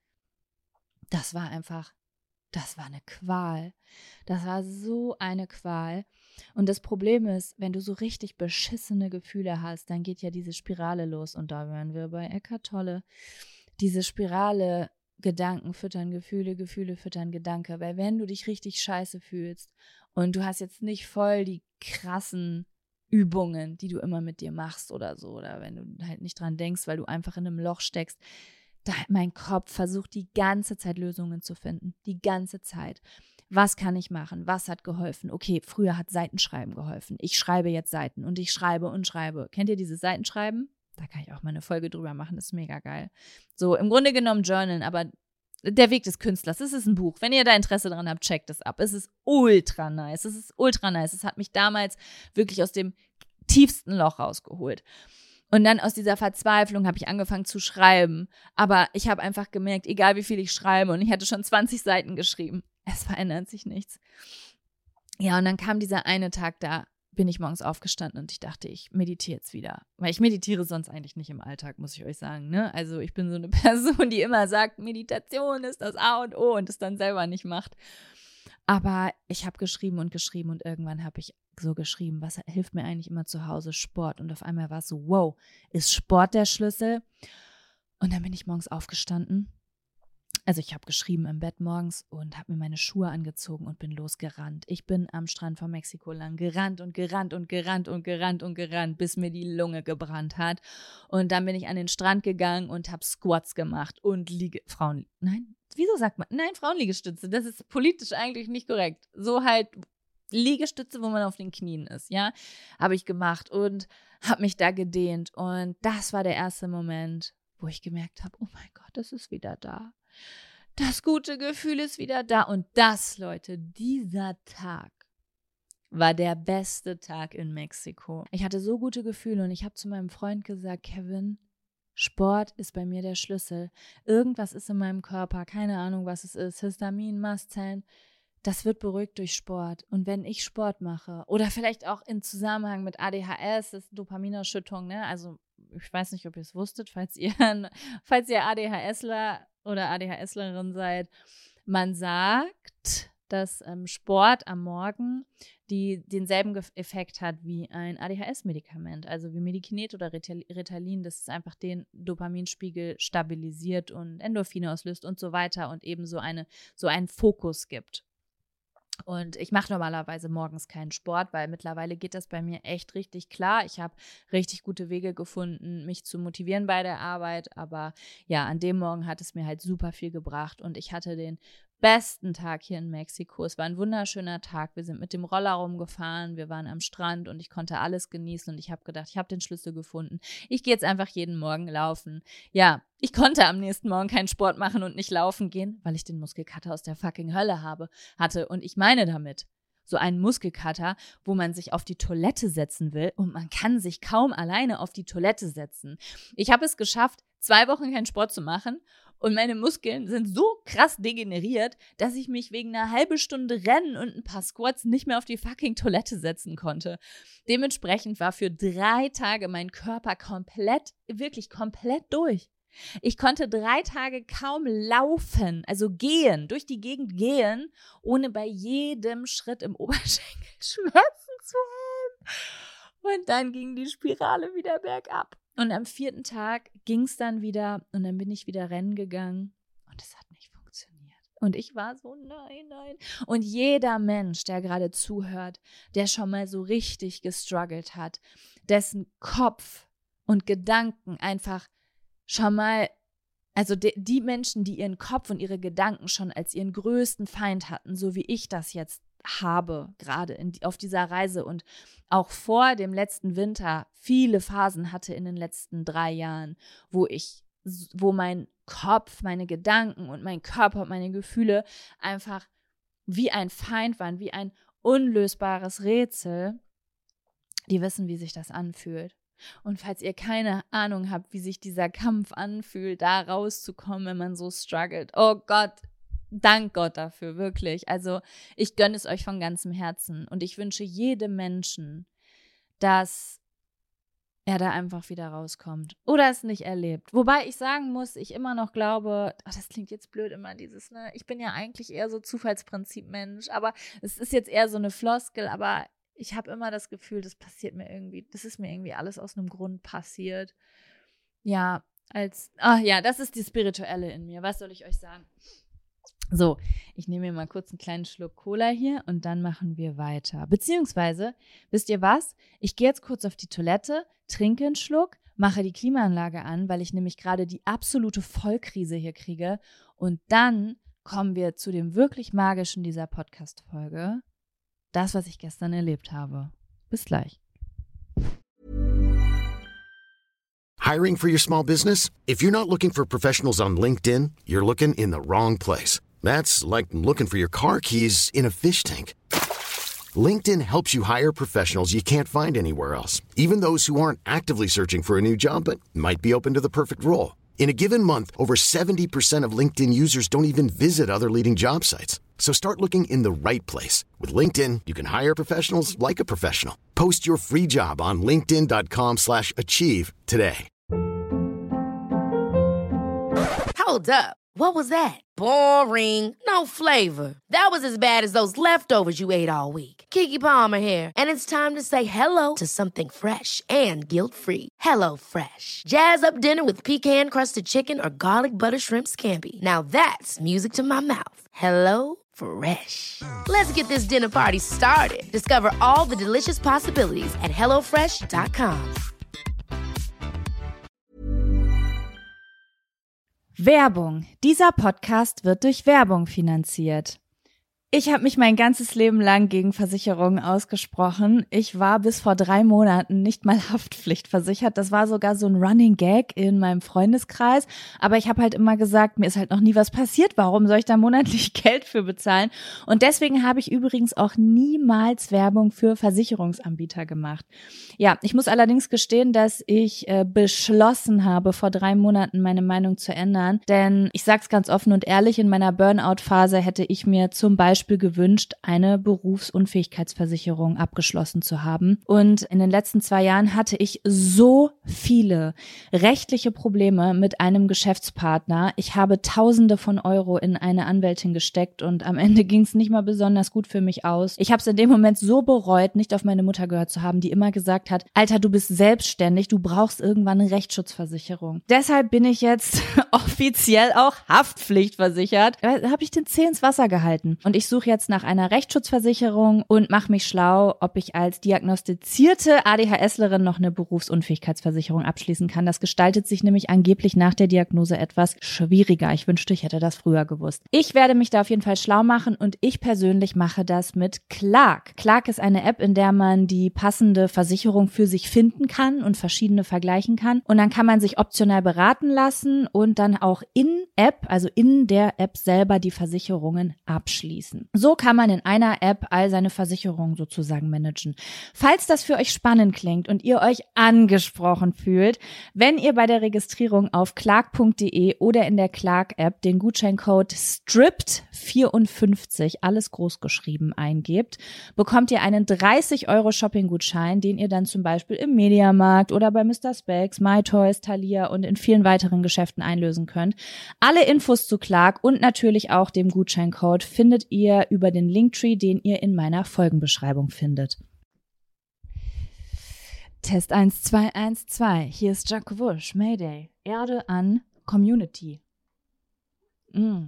das war einfach Das war eine Qual. Das war so eine Qual. Und das Problem ist, wenn du so richtig beschissene Gefühle hast, dann geht ja diese Spirale los. Und da wären wir bei Eckhart Tolle. Diese Spirale, Gedanken füttern Gefühle, Gefühle füttern Gedanke. Weil wenn du dich richtig scheiße fühlst und du hast jetzt nicht voll die krassen Übungen, die du immer mit dir machst oder so, oder wenn du halt nicht dran denkst, weil du einfach in einem Loch steckst, da mein Kopf versucht die ganze Zeit Lösungen zu finden. Die ganze Zeit. Was kann ich machen? Was hat geholfen? Okay, früher hat Seitenschreiben geholfen. Ich schreibe jetzt Seiten und ich schreibe und schreibe. Kennt ihr dieses Seitenschreiben? Da kann ich auch mal eine Folge drüber machen. Das ist mega geil. So, im Grunde genommen Journalen, aber der Weg des Künstlers. Es ist ein Buch. Wenn ihr da Interesse dran habt, checkt es ab. Es ist ultra nice. Es ist ultra nice. Es hat mich damals wirklich aus dem tiefsten Loch rausgeholt. Und dann aus dieser Verzweiflung habe ich angefangen zu schreiben. Aber ich habe einfach gemerkt, egal wie viel ich schreibe, und ich hatte schon zwanzig Seiten geschrieben, es verändert sich nichts. Ja, und dann kam dieser eine Tag, da bin ich morgens aufgestanden und ich dachte, ich meditiere jetzt wieder. Weil ich meditiere sonst eigentlich nicht im Alltag, muss ich euch sagen. Ne? Also ich bin so eine Person, die immer sagt, Meditation ist das A und O und es dann selber nicht macht. Aber ich habe geschrieben und geschrieben und irgendwann habe ich so geschrieben, was hilft mir eigentlich immer zu Hause? Sport. Und auf einmal war es so, wow, ist Sport der Schlüssel? Und dann bin ich morgens aufgestanden. Also ich habe geschrieben im Bett morgens und habe mir meine Schuhe angezogen und bin losgerannt. Ich bin am Strand von Mexiko lang gerannt und gerannt und gerannt und gerannt und gerannt, bis mir die Lunge gebrannt hat. Und dann bin ich an den Strand gegangen und habe Squats gemacht und Liege... Frauen... Nein, wieso sagt man? Nein, Frauenliegestütze. Das ist politisch eigentlich nicht korrekt. So halt Liegestütze, wo man auf den Knien ist, ja, habe ich gemacht und habe mich da gedehnt. Und das war der erste Moment, wo ich gemerkt habe, oh mein Gott, es ist wieder da. Das gute Gefühl ist wieder da. Und das, Leute, dieser Tag war der beste Tag in Mexiko. Ich hatte so gute Gefühle und ich habe zu meinem Freund gesagt, Kevin, Sport ist bei mir der Schlüssel. Irgendwas ist in meinem Körper, keine Ahnung, was es ist, Histamin, Mastzellen, das wird beruhigt durch Sport. Und wenn ich Sport mache oder vielleicht auch in Zusammenhang mit A D H S, das ist Dopaminausschüttung, ne? Also ich weiß nicht, ob ihr es wusstet, falls ihr, falls ihr ADHSler oder ADHSlerin seid. Man sagt, dass ähm, Sport am Morgen die denselben Effekt hat wie ein A D H S-Medikament, also wie Medikinet oder Ritalin, das ist einfach den Dopaminspiegel stabilisiert und Endorphine auslöst und so weiter und eben so, eine, so einen Fokus gibt. Und ich mache normalerweise morgens keinen Sport, weil mittlerweile geht das bei mir echt richtig klar. Ich habe richtig gute Wege gefunden, mich zu motivieren bei der Arbeit. Aber ja, an dem Morgen hat es mir halt super viel gebracht und ich hatte den besten Tag hier in Mexiko. Es war ein wunderschöner Tag. Wir sind mit dem Roller rumgefahren, wir waren am Strand und ich konnte alles genießen und ich habe gedacht, ich habe den Schlüssel gefunden. Ich gehe jetzt einfach jeden Morgen laufen. Ja, ich konnte am nächsten Morgen keinen Sport machen und nicht laufen gehen, weil ich den Muskelkater aus der fucking Hölle habe, hatte. Und ich meine damit so einen Muskelkater, wo man sich auf die Toilette setzen will und man kann sich kaum alleine auf die Toilette setzen. Ich habe es geschafft, zwei Wochen keinen Sport zu machen und meine Muskeln sind so krass degeneriert, dass ich mich wegen einer halben Stunde Rennen und ein paar Squats nicht mehr auf die fucking Toilette setzen konnte. Dementsprechend war für drei Tage mein Körper komplett, wirklich komplett durch. Ich konnte drei Tage kaum laufen, also gehen, durch die Gegend gehen, ohne bei jedem Schritt im Oberschenkel Schmerzen zu haben. Und dann ging die Spirale wieder bergab. Und am vierten Tag ging es dann wieder und dann bin ich wieder rennen gegangen und es hat nicht funktioniert. Und ich war so, nein, nein. Und jeder Mensch, der gerade zuhört, der schon mal so richtig gestruggelt hat, dessen Kopf und Gedanken einfach schon mal, also de, die Menschen, die ihren Kopf und ihre Gedanken schon als ihren größten Feind hatten, so wie ich das jetzt habe, gerade in, auf dieser Reise und auch vor dem letzten Winter viele Phasen hatte in den letzten drei Jahren, wo ich, wo mein Kopf, meine Gedanken und mein Körper und meine Gefühle einfach wie ein Feind waren, wie ein unlösbares Rätsel, die wissen, wie sich das anfühlt. Und falls ihr keine Ahnung habt, wie sich dieser Kampf anfühlt, da rauszukommen, wenn man so struggelt, oh Gott, dank Gott dafür, wirklich. Also ich gönne es euch von ganzem Herzen und ich wünsche jedem Menschen, dass er da einfach wieder rauskommt oder es nicht erlebt. Wobei ich sagen muss, ich immer noch glaube, oh, das klingt jetzt blöd immer dieses, ne, ich bin ja eigentlich eher so Zufallsprinzip-Mensch, aber es ist jetzt eher so eine Floskel, aber ich habe immer das Gefühl, das passiert mir irgendwie, das ist mir irgendwie alles aus einem Grund passiert. Ja, als, ach ja, das ist die Spirituelle in mir, was soll ich euch sagen? So, ich nehme mir mal kurz einen kleinen Schluck Cola hier und dann machen wir weiter. Beziehungsweise, wisst ihr was? Ich gehe jetzt kurz auf die Toilette, trinke einen Schluck, mache die Klimaanlage an, weil ich nämlich gerade die absolute Vollkrise hier kriege. Und dann kommen wir zu dem wirklich Magischen dieser Podcast-Folge. Das, was ich gestern erlebt habe. Bis gleich. Hiring for your small business? If you're not looking for professionals on LinkedIn, you're looking in the wrong place. That's like looking for your car keys in a fish tank. LinkedIn helps you hire professionals you can't find anywhere else, even those who aren't actively searching for a new job but might be open to the perfect role. In a given month, over seventy percent of LinkedIn users don't even visit other leading job sites. So start looking in the right place. With LinkedIn, you can hire professionals like a professional. Post your free job on linkedin.com slash achieve today. Hold up. What was that? Boring. No flavor. That was as bad as those leftovers you ate all week. Keke Palmer here. And it's time to say hello to something fresh and guilt-free. Hello Fresh. Jazz up dinner with pecan-crusted chicken or garlic butter shrimp scampi. Now that's music to my mouth. Hello Fresh. Let's get this dinner party started. Discover all the delicious possibilities at hello fresh dot com. Werbung. Dieser Podcast wird durch Werbung finanziert. Ich habe mich mein ganzes Leben lang gegen Versicherungen ausgesprochen. Ich war bis vor drei Monaten nicht mal haftpflichtversichert. Das war sogar so ein Running Gag in meinem Freundeskreis. Aber ich habe halt immer gesagt, mir ist halt noch nie was passiert. Warum soll ich da monatlich Geld für bezahlen? Und deswegen habe ich übrigens auch niemals Werbung für Versicherungsanbieter gemacht. Ja, ich muss allerdings gestehen, dass ich äh, beschlossen habe, vor drei Monaten meine Meinung zu ändern. Denn ich sag's ganz offen und ehrlich, in meiner Burnout-Phase hätte ich mir zum Beispiel gewünscht, eine Berufsunfähigkeitsversicherung abgeschlossen zu haben. Und in den letzten zwei Jahren hatte ich so viele rechtliche Probleme mit einem Geschäftspartner. Ich habe Tausende von Euro in eine Anwältin gesteckt und am Ende ging es nicht mal besonders gut für mich aus. Ich habe es in dem Moment so bereut, nicht auf meine Mutter gehört zu haben, die immer gesagt hat, Alter, du bist selbstständig, du brauchst irgendwann eine Rechtsschutzversicherung. Deshalb bin ich jetzt offiziell auch haftpflichtversichert. Da habe ich den Zeh ins Wasser gehalten. Und ich suche jetzt nach einer Rechtsschutzversicherung und mache mich schlau, ob ich als diagnostizierte ADHSlerin noch eine Berufsunfähigkeitsversicherung abschließen kann. Das gestaltet sich nämlich angeblich nach der Diagnose etwas schwieriger. Ich wünschte, ich hätte das früher gewusst. Ich werde mich da auf jeden Fall schlau machen und ich persönlich mache das mit Clark. Clark ist eine App, in der man die passende Versicherung für sich finden kann und verschiedene vergleichen kann. Und dann kann man sich optional beraten lassen und dann auch in App, also in der App selber die Versicherungen abschließen. So kann man in einer App all seine Versicherungen sozusagen managen. Falls das für euch spannend klingt und ihr euch angesprochen fühlt, wenn ihr bei der Registrierung auf clark punkt de oder in der Clark-App den Gutscheincode stripped vierundfünfzig, alles groß geschrieben, eingebt, bekommt ihr einen dreißig Euro Shopping-Gutschein, den ihr dann zum Beispiel im Mediamarkt oder bei Mister Spex, MyToys, Thalia und in vielen weiteren Geschäften einlösen könnt. Alle Infos zu Clark und natürlich auch dem Gutscheincode findet ihr über den Linktree, den ihr in meiner Folgenbeschreibung findet. Test eins zwei eins zwei. Hier ist Jaco Wusch. Mayday. Erde an Community. Mm.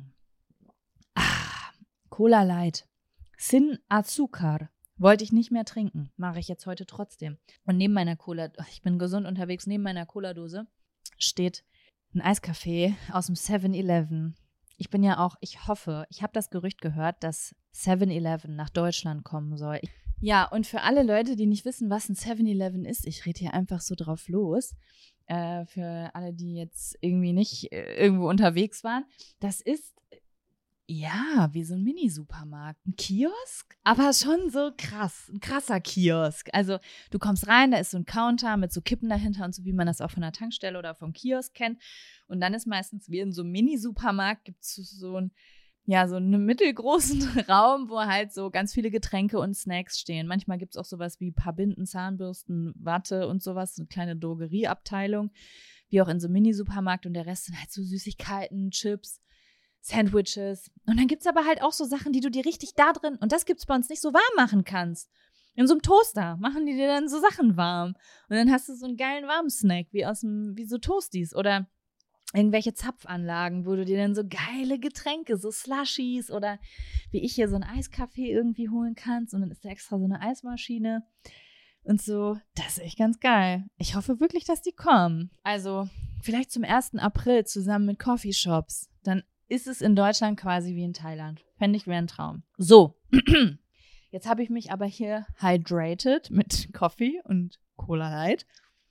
Ah, Cola Light. Sin Azúcar. Wollte ich nicht mehr trinken. Mache ich jetzt heute trotzdem. Und neben meiner Cola, ich bin gesund unterwegs, neben meiner Cola-Dose steht ein Eiskaffee aus dem seven eleven. Ich bin ja auch, ich hoffe, ich habe das Gerücht gehört, dass seven eleven nach Deutschland kommen soll. Ja, und für alle Leute, die nicht wissen, was ein seven eleven ist, ich rede hier einfach so drauf los, äh, für alle, die jetzt irgendwie nicht äh, irgendwo unterwegs waren, das ist, ja, wie so ein Mini-Supermarkt, ein Kiosk, aber schon so krass, ein krasser Kiosk. Also du kommst rein, da ist so ein Counter mit so Kippen dahinter und so, wie man das auch von der Tankstelle oder vom Kiosk kennt. Und dann ist meistens wie in so einem Mini-Supermarkt gibt es so ein, ja, so einen mittelgroßen Raum, wo halt so ganz viele Getränke und Snacks stehen. Manchmal gibt es auch sowas wie ein paar Binden, Zahnbürsten, Watte und sowas, so eine kleine Drogerieabteilung, wie auch in so einem Mini-Supermarkt. Und der Rest sind halt so Süßigkeiten, Chips, Sandwiches. Und dann gibt's aber halt auch so Sachen, die du dir richtig da drin, und das gibt's bei uns nicht, so warm machen kannst. In so einem Toaster machen die dir dann so Sachen warm. Und dann hast du so einen geilen warmen Snack, wie aus dem, wie so Toasties oder irgendwelche Zapfanlagen, wo du dir dann so geile Getränke, so Slushies oder wie ich hier so einen Eiskaffee irgendwie holen kannst. Und dann ist da extra so eine Eismaschine. Und so, das ist echt ganz geil. Ich hoffe wirklich, dass die kommen. Also vielleicht zum ersten April zusammen mit Coffeeshops. Dann ist es in Deutschland quasi wie in Thailand. Fände ich, wäre ein Traum. So, jetzt habe ich mich aber hier hydrated mit Coffee und Cola Light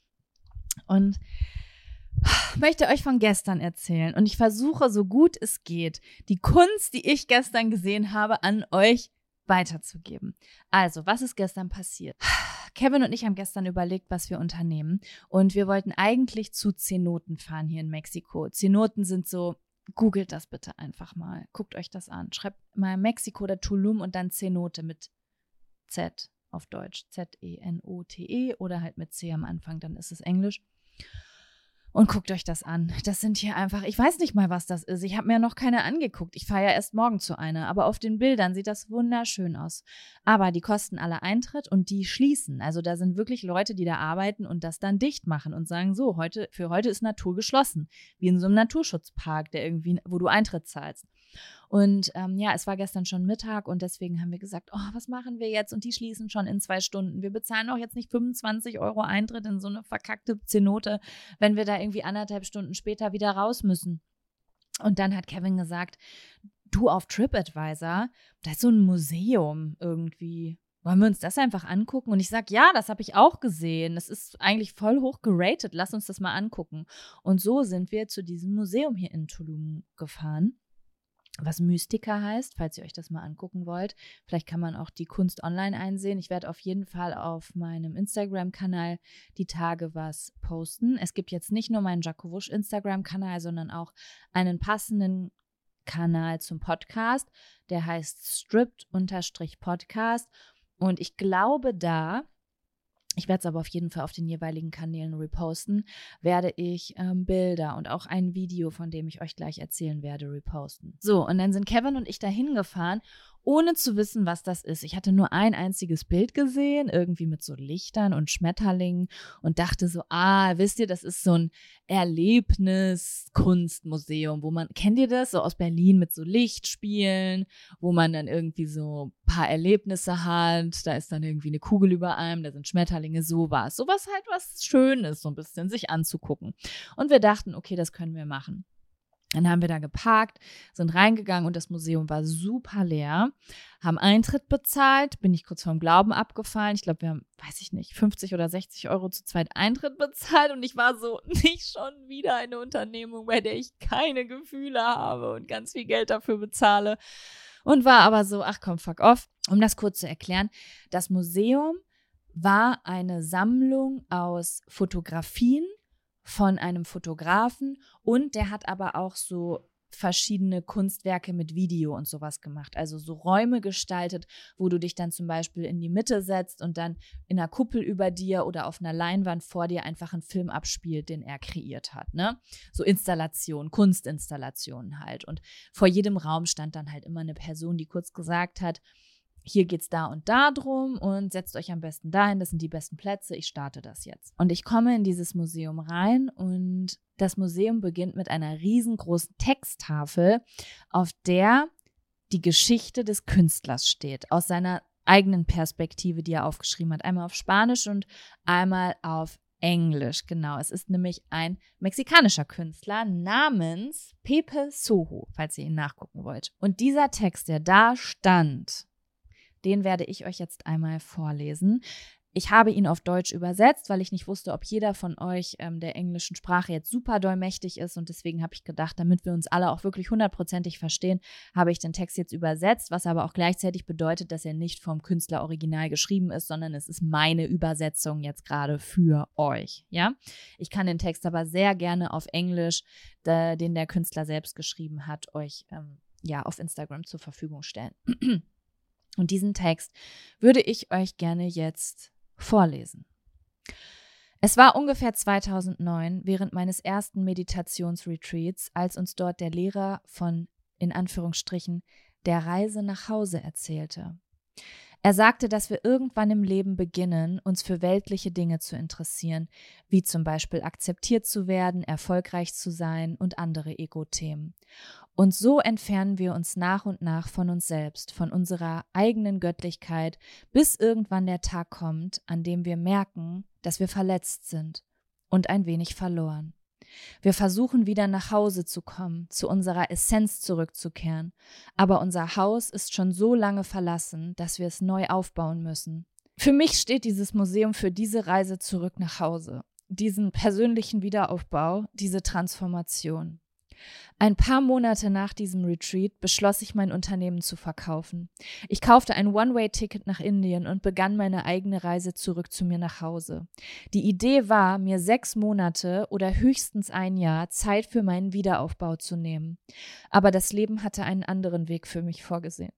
und möchte euch von gestern erzählen. Und ich versuche, so gut es geht, die Kunst, die ich gestern gesehen habe, an euch weiterzugeben. Also, was ist gestern passiert? Kevin und ich haben gestern überlegt, was wir unternehmen. Und wir wollten eigentlich zu Cenoten fahren hier in Mexiko. Cenoten sind so Googelt das bitte einfach mal. Guckt euch das an. Schreibt mal Mexiko oder Tulum und dann Cenote mit Z auf Deutsch. Z E N O T E oder halt mit C am Anfang, dann ist es Englisch. Und guckt euch das an. Das sind hier einfach, ich weiß nicht mal, was das ist. Ich habe mir noch keine angeguckt. Ich fahre ja erst morgen zu einer. Aber auf den Bildern sieht das wunderschön aus. Aber die kosten alle Eintritt und die schließen. Also da sind wirklich Leute, die da arbeiten und das dann dicht machen und sagen, so, heute, für heute ist Natur geschlossen. Wie in so einem Naturschutzpark, der irgendwie, wo du Eintritt zahlst. Und ähm, ja, es war gestern schon Mittag und deswegen haben wir gesagt, oh, was machen wir jetzt? Und die schließen schon in zwei Stunden. Wir bezahlen auch jetzt nicht fünfundzwanzig Euro Eintritt in so eine verkackte Cenote, wenn wir da irgendwie anderthalb Stunden später wieder raus müssen. Und dann hat Kevin gesagt, du, auf TripAdvisor, da ist so ein Museum irgendwie. Wollen wir uns das einfach angucken? Und ich sage, ja, das habe ich auch gesehen. Das ist eigentlich voll hoch geratet. Lass uns das mal angucken. Und so sind wir zu diesem Museum hier in Tulum gefahren, was Mystica heißt, falls ihr euch das mal angucken wollt. Vielleicht kann man auch die Kunst online einsehen. Ich werde auf jeden Fall auf meinem Instagram-Kanal die Tage was posten. Es gibt jetzt nicht nur meinen Jaco Wusch Instagram-Kanal, sondern auch einen passenden Kanal zum Podcast. Der heißt stripped-podcast. Und ich glaube da, ich werde es aber auf jeden Fall auf den jeweiligen Kanälen reposten, werde ich ähm, Bilder und auch ein Video, von dem ich euch gleich erzählen werde, reposten. So, und dann sind Kevin und ich da hingefahren, ohne zu wissen, was das ist. Ich hatte nur ein einziges Bild gesehen, irgendwie mit so Lichtern und Schmetterlingen und dachte so, ah, wisst ihr, das ist so ein Erlebnis-Kunstmuseum, wo man, kennt ihr das? So aus Berlin mit so Lichtspielen, wo man dann irgendwie so ein paar Erlebnisse hat, da ist dann irgendwie eine Kugel über einem, da sind Schmetterlinge, sowas. Sowas halt, was Schönes, so ein bisschen sich anzugucken. Und wir dachten, okay, das können wir machen. Dann haben wir da geparkt, sind reingegangen und das Museum war super leer, haben Eintritt bezahlt, bin ich kurz vorm Glauben abgefallen. Ich glaube, wir haben, weiß ich nicht, fünfzig oder sechzig Euro zu zweit Eintritt bezahlt und ich war so, nicht schon wieder eine Unternehmung, bei der ich keine Gefühle habe und ganz viel Geld dafür bezahle. Und war aber so, ach komm, fuck off. Um das kurz zu erklären, das Museum war eine Sammlung aus Fotografien von einem Fotografen und der hat aber auch so verschiedene Kunstwerke mit Video und sowas gemacht. Also so Räume gestaltet, wo du dich dann zum Beispiel in die Mitte setzt und dann in einer Kuppel über dir oder auf einer Leinwand vor dir einfach einen Film abspielt, den er kreiert hat, ne? So Installationen, Kunstinstallationen halt. Und vor jedem Raum stand dann halt immer eine Person, die kurz gesagt hat, hier geht's da und da drum und setzt euch am besten dahin, das sind die besten Plätze, ich starte das jetzt. Und ich komme in dieses Museum rein und das Museum beginnt mit einer riesengroßen Texttafel, auf der die Geschichte des Künstlers steht, aus seiner eigenen Perspektive, die er aufgeschrieben hat. Einmal auf Spanisch und einmal auf Englisch, genau. Es ist nämlich ein mexikanischer Künstler namens Pepe Soho, falls ihr ihn nachgucken wollt. Und dieser Text, der da stand, den werde ich euch jetzt einmal vorlesen. Ich habe ihn auf Deutsch übersetzt, weil ich nicht wusste, ob jeder von euch ähm, der englischen Sprache jetzt super doll mächtig ist. Und deswegen habe ich gedacht, damit wir uns alle auch wirklich hundertprozentig verstehen, habe ich den Text jetzt übersetzt, was aber auch gleichzeitig bedeutet, dass er nicht vom Künstler original geschrieben ist, sondern es ist meine Übersetzung jetzt gerade für euch. Ja, ich kann den Text aber sehr gerne auf Englisch, der, den der Künstler selbst geschrieben hat, euch ähm, ja auf Instagram zur Verfügung stellen. Und diesen Text würde ich euch gerne jetzt vorlesen. Es war ungefähr zweitausendneun, während meines ersten Meditationsretreats, als uns dort der Lehrer von, in Anführungsstrichen, der Reise nach Hause erzählte. Er sagte, dass wir irgendwann im Leben beginnen, uns für weltliche Dinge zu interessieren, wie zum Beispiel akzeptiert zu werden, erfolgreich zu sein und andere Ego-Themen. Und so entfernen wir uns nach und nach von uns selbst, von unserer eigenen Göttlichkeit, bis irgendwann der Tag kommt, an dem wir merken, dass wir verletzt sind und ein wenig verloren. Wir versuchen wieder nach Hause zu kommen, zu unserer Essenz zurückzukehren, aber unser Haus ist schon so lange verlassen, dass wir es neu aufbauen müssen. Für mich steht dieses Museum für diese Reise zurück nach Hause, diesen persönlichen Wiederaufbau, diese Transformation. Ein paar Monate nach diesem Retreat beschloss ich, mein Unternehmen zu verkaufen. Ich kaufte ein One-Way-Ticket nach Indien und begann meine eigene Reise zurück zu mir nach Hause. Die Idee war, mir sechs Monate oder höchstens ein Jahr Zeit für meinen Wiederaufbau zu nehmen. Aber das Leben hatte einen anderen Weg für mich vorgesehen.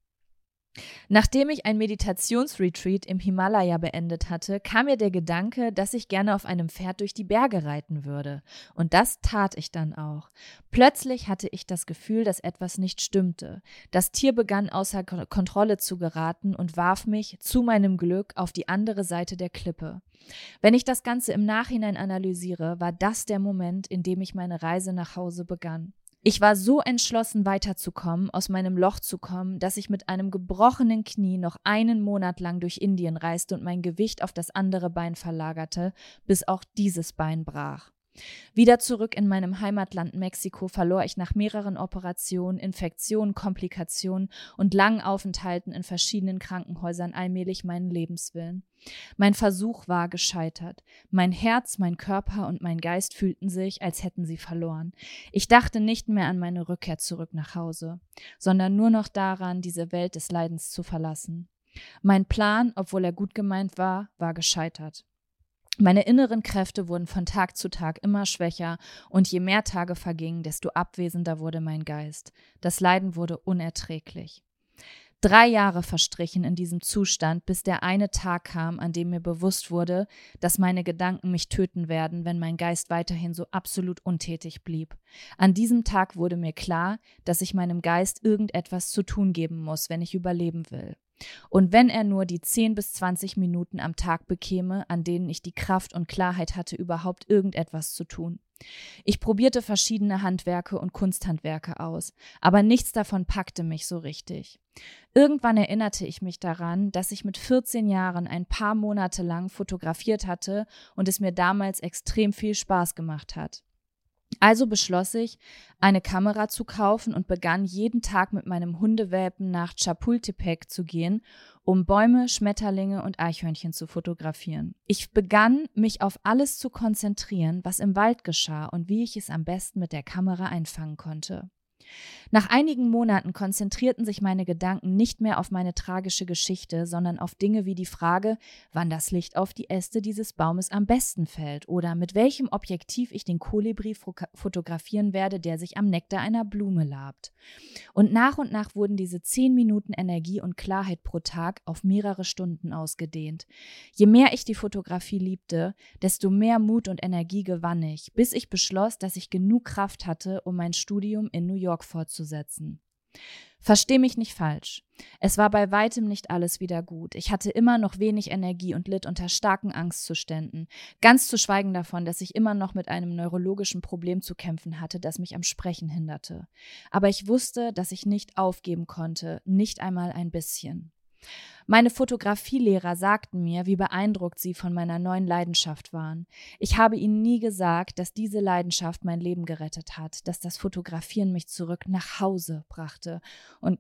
Nachdem ich ein Meditationsretreat im Himalaya beendet hatte, kam mir der Gedanke, dass ich gerne auf einem Pferd durch die Berge reiten würde. Und das tat ich dann auch. Plötzlich hatte ich das Gefühl, dass etwas nicht stimmte. Das Tier begann außer Kontrolle zu geraten und warf mich, zu meinem Glück, auf die andere Seite der Klippe. Wenn ich das Ganze im Nachhinein analysiere, war das der Moment, in dem ich meine Reise nach Hause begann. Ich war so entschlossen, weiterzukommen, aus meinem Loch zu kommen, dass ich mit einem gebrochenen Knie noch einen Monat lang durch Indien reiste und mein Gewicht auf das andere Bein verlagerte, bis auch dieses Bein brach. Wieder zurück in meinem Heimatland Mexiko verlor ich nach mehreren Operationen, Infektionen, Komplikationen und langen Aufenthalten in verschiedenen Krankenhäusern allmählich meinen Lebenswillen. Mein Versuch war gescheitert. Mein Herz, mein Körper und mein Geist fühlten sich, als hätten sie verloren. Ich dachte nicht mehr an meine Rückkehr zurück nach Hause, sondern nur noch daran, diese Welt des Leidens zu verlassen. Mein Plan, obwohl er gut gemeint war, war gescheitert. Meine inneren Kräfte wurden von Tag zu Tag immer schwächer und je mehr Tage vergingen, desto abwesender wurde mein Geist. Das Leiden wurde unerträglich. Drei Jahre verstrichen in diesem Zustand, bis der eine Tag kam, an dem mir bewusst wurde, dass meine Gedanken mich töten werden, wenn mein Geist weiterhin so absolut untätig blieb. An diesem Tag wurde mir klar, dass ich meinem Geist irgendetwas zu tun geben muss, wenn ich überleben will. Und wenn er nur die zehn bis zwanzig Minuten am Tag bekäme, an denen ich die Kraft und Klarheit hatte, überhaupt irgendetwas zu tun. Ich probierte verschiedene Handwerke und Kunsthandwerke aus, aber nichts davon packte mich so richtig. Irgendwann erinnerte ich mich daran, dass ich mit vierzehn Jahren ein paar Monate lang fotografiert hatte und es mir damals extrem viel Spaß gemacht hat. Also beschloss ich, eine Kamera zu kaufen und begann jeden Tag mit meinem Hundewelpen nach Chapultepec zu gehen, um Bäume, Schmetterlinge und Eichhörnchen zu fotografieren. Ich begann, mich auf alles zu konzentrieren, was im Wald geschah und wie ich es am besten mit der Kamera einfangen konnte. Nach einigen Monaten konzentrierten sich meine Gedanken nicht mehr auf meine tragische Geschichte, sondern auf Dinge wie die Frage, wann das Licht auf die Äste dieses Baumes am besten fällt oder mit welchem Objektiv ich den Kolibri fotografieren werde, der sich am Nektar einer Blume labt. Und nach und nach wurden diese zehn Minuten Energie und Klarheit pro Tag auf mehrere Stunden ausgedehnt. Je mehr ich die Fotografie liebte, desto mehr Mut und Energie gewann ich, bis ich beschloss, dass ich genug Kraft hatte, um mein Studium in New York fortzusetzen. Versteh mich nicht falsch. Es war bei weitem nicht alles wieder gut. Ich hatte immer noch wenig Energie und litt unter starken Angstzuständen. Ganz zu schweigen davon, dass ich immer noch mit einem neurologischen Problem zu kämpfen hatte, das mich am Sprechen hinderte. Aber ich wusste, dass ich nicht aufgeben konnte, nicht einmal ein bisschen. Meine Fotografielehrer sagten mir, wie beeindruckt sie von meiner neuen Leidenschaft waren. Ich habe ihnen nie gesagt, dass diese Leidenschaft mein Leben gerettet hat, dass das Fotografieren mich zurück nach Hause brachte und,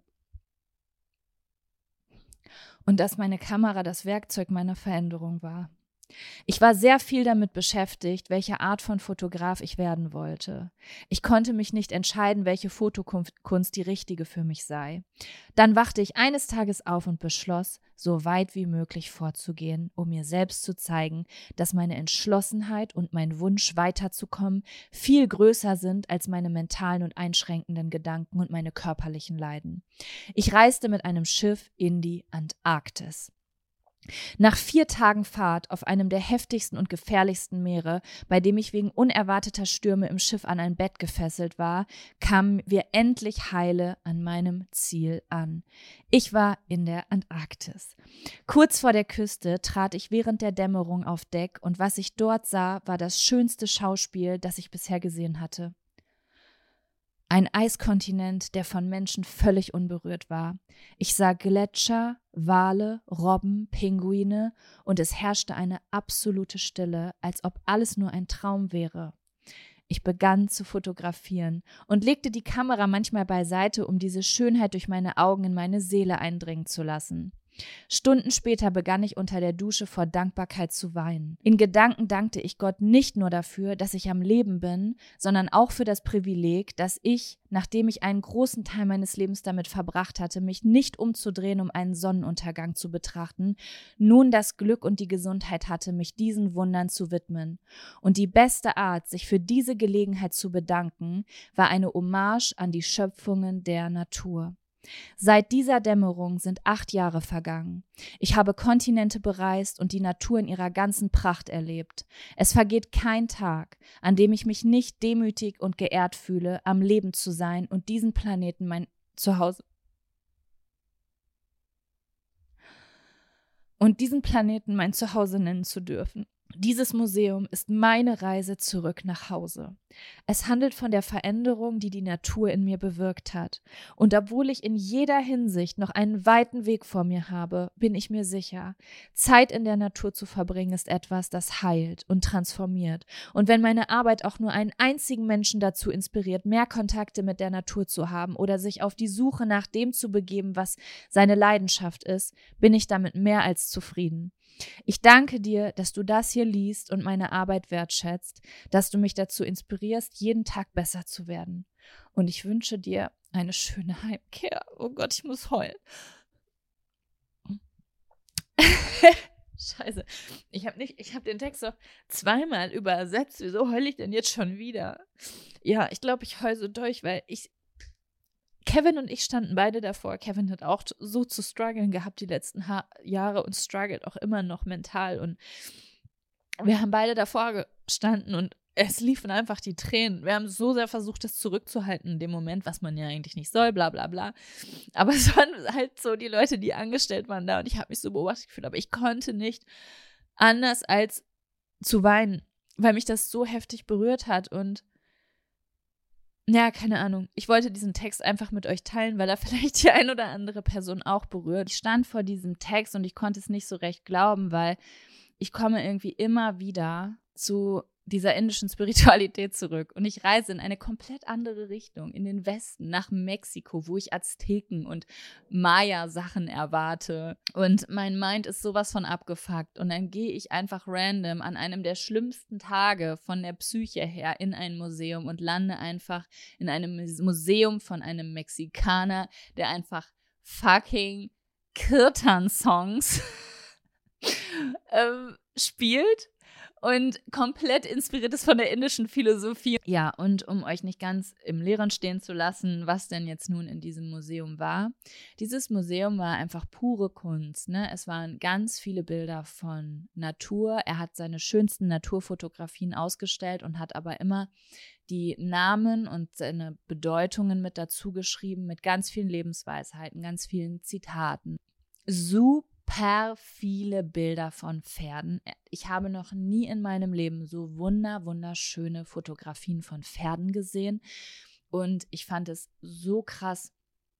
und dass meine Kamera das Werkzeug meiner Veränderung war. Ich war sehr viel damit beschäftigt, welche Art von Fotograf ich werden wollte. Ich konnte mich nicht entscheiden, welche Fotokunst die richtige für mich sei. Dann wachte ich eines Tages auf und beschloss, so weit wie möglich vorzugehen, um mir selbst zu zeigen, dass meine Entschlossenheit und mein Wunsch, weiterzukommen, viel größer sind als meine mentalen und einschränkenden Gedanken und meine körperlichen Leiden. Ich reiste mit einem Schiff in die Antarktis. Nach vier Tagen Fahrt auf einem der heftigsten und gefährlichsten Meere, bei dem ich wegen unerwarteter Stürme im Schiff an ein Bett gefesselt war, kamen wir endlich heile an meinem Ziel an. Ich war in der Antarktis. Kurz vor der Küste trat ich während der Dämmerung auf Deck und was ich dort sah, war das schönste Schauspiel, das ich bisher gesehen hatte. Ein Eiskontinent, der von Menschen völlig unberührt war. Ich sah Gletscher, Wale, Robben, Pinguine und es herrschte eine absolute Stille, als ob alles nur ein Traum wäre. Ich begann zu fotografieren und legte die Kamera manchmal beiseite, um diese Schönheit durch meine Augen in meine Seele eindringen zu lassen. Stunden später begann ich unter der Dusche vor Dankbarkeit zu weinen. In Gedanken dankte ich Gott nicht nur dafür, dass ich am Leben bin, sondern auch für das Privileg, dass ich, nachdem ich einen großen Teil meines Lebens damit verbracht hatte, mich nicht umzudrehen, um einen Sonnenuntergang zu betrachten, nun das Glück und die Gesundheit hatte, mich diesen Wundern zu widmen. Und die beste Art, sich für diese Gelegenheit zu bedanken, war eine Hommage an die Schöpfungen der Natur. Seit dieser Dämmerung sind acht Jahre vergangen. Ich habe Kontinente bereist und die Natur in ihrer ganzen Pracht erlebt. Es vergeht kein Tag, an dem ich mich nicht demütig und geehrt fühle, am Leben zu sein und diesen Planeten mein Zuhause und diesen Planeten mein Zuhause nennen zu dürfen. Dieses Museum ist meine Reise zurück nach Hause. Es handelt von der Veränderung, die die Natur in mir bewirkt hat. Und obwohl ich in jeder Hinsicht noch einen weiten Weg vor mir habe, bin ich mir sicher, Zeit in der Natur zu verbringen ist etwas, das heilt und transformiert. Und wenn meine Arbeit auch nur einen einzigen Menschen dazu inspiriert, mehr Kontakte mit der Natur zu haben oder sich auf die Suche nach dem zu begeben, was seine Leidenschaft ist, bin ich damit mehr als zufrieden. Ich danke dir, dass du das hier liest und meine Arbeit wertschätzt, dass du mich dazu inspirierst, jeden Tag besser zu werden. Und ich wünsche dir eine schöne Heimkehr. Oh Gott, ich muss heulen. Scheiße, ich habe nicht, ich habe den Text doch zweimal übersetzt. Wieso heule ich denn jetzt schon wieder? Ja, ich glaube, ich heule so durch, weil ich Kevin und ich standen beide davor. Kevin hat auch so zu strugglen gehabt die letzten ha- Jahre und struggelt auch immer noch mental. Und wir haben beide davor gestanden und es liefen einfach die Tränen. Wir haben so sehr versucht, das zurückzuhalten in dem Moment, was man ja eigentlich nicht soll, bla bla bla. Aber es waren halt so die Leute, die angestellt waren da und ich habe mich so beobachtet gefühlt. Aber ich konnte nicht anders als zu weinen, weil mich das so heftig berührt hat und ja, keine Ahnung. Ich wollte diesen Text einfach mit euch teilen, weil er vielleicht die ein oder andere Person auch berührt. Ich stand vor diesem Text und ich konnte es nicht so recht glauben, weil ich komme irgendwie immer wieder zu dieser indischen Spiritualität zurück. Und ich reise in eine komplett andere Richtung, in den Westen, nach Mexiko, wo ich Azteken und Maya-Sachen erwarte. Und mein Mind ist sowas von abgefuckt. Und dann gehe ich einfach random an einem der schlimmsten Tage von der Psyche her in ein Museum und lande einfach in einem Museum von einem Mexikaner, der einfach fucking Kirtan-Songs ähm, spielt. Und komplett inspiriert ist von der indischen Philosophie. Ja, und um euch nicht ganz im Leeren stehen zu lassen, was denn jetzt nun in diesem Museum war. Dieses Museum war einfach pure Kunst, ne? Es waren ganz viele Bilder von Natur. Er hat seine schönsten Naturfotografien ausgestellt und hat aber immer die Namen und seine Bedeutungen mit dazu geschrieben, mit ganz vielen Lebensweisheiten, ganz vielen Zitaten. Super. Super viele Bilder von Pferden. Ich habe noch nie in meinem Leben so wunder, wunderschöne Fotografien von Pferden gesehen. Und ich fand es so krass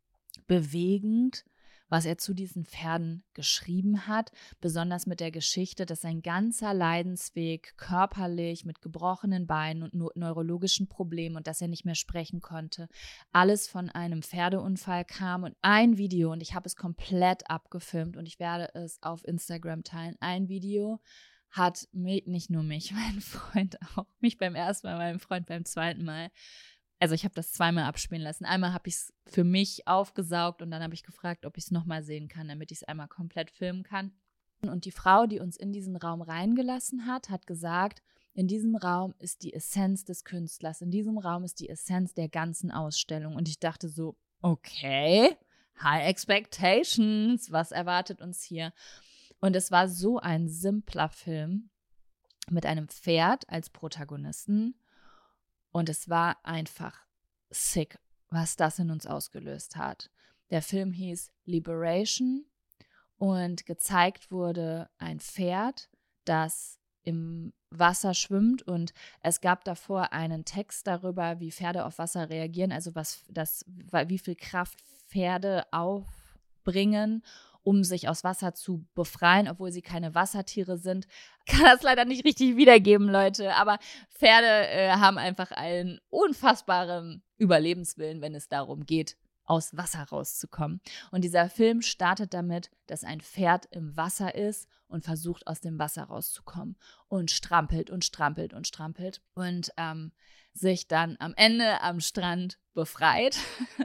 bewegend, was er zu diesen Pferden geschrieben hat, besonders mit der Geschichte, dass sein ganzer Leidensweg körperlich mit gebrochenen Beinen und neurologischen Problemen und dass er nicht mehr sprechen konnte, alles von einem Pferdeunfall kam und ein Video, und ich habe es komplett abgefilmt und ich werde es auf Instagram teilen, ein Video hat mich, nicht nur mich, meinen Freund auch, mich beim ersten Mal, meinen Freund beim zweiten Mal. Also ich habe das zweimal abspielen lassen. Einmal habe ich es für mich aufgesaugt und dann habe ich gefragt, ob ich es nochmal sehen kann, damit ich es einmal komplett filmen kann. Und die Frau, die uns in diesen Raum reingelassen hat, hat gesagt, in diesem Raum ist die Essenz des Künstlers, in diesem Raum ist die Essenz der ganzen Ausstellung. Und ich dachte so, okay, high expectations, was erwartet uns hier? Und es war so ein simpler Film mit einem Pferd als Protagonisten. Und es war einfach sick, was das in uns ausgelöst hat. Der Film hieß Liberation und gezeigt wurde ein Pferd, das im Wasser schwimmt, und es gab davor einen Text darüber, wie Pferde auf Wasser reagieren, also was das, wie viel Kraft Pferde aufbringen, um sich aus Wasser zu befreien, obwohl sie keine Wassertiere sind. Kann das leider nicht richtig wiedergeben, Leute, aber Pferde äh, haben einfach einen unfassbaren Überlebenswillen, wenn es darum geht, aus Wasser rauszukommen. Und dieser Film startet damit, dass ein Pferd im Wasser ist und versucht, aus dem Wasser rauszukommen und strampelt und strampelt und strampelt und ähm, sich dann am Ende am Strand befreit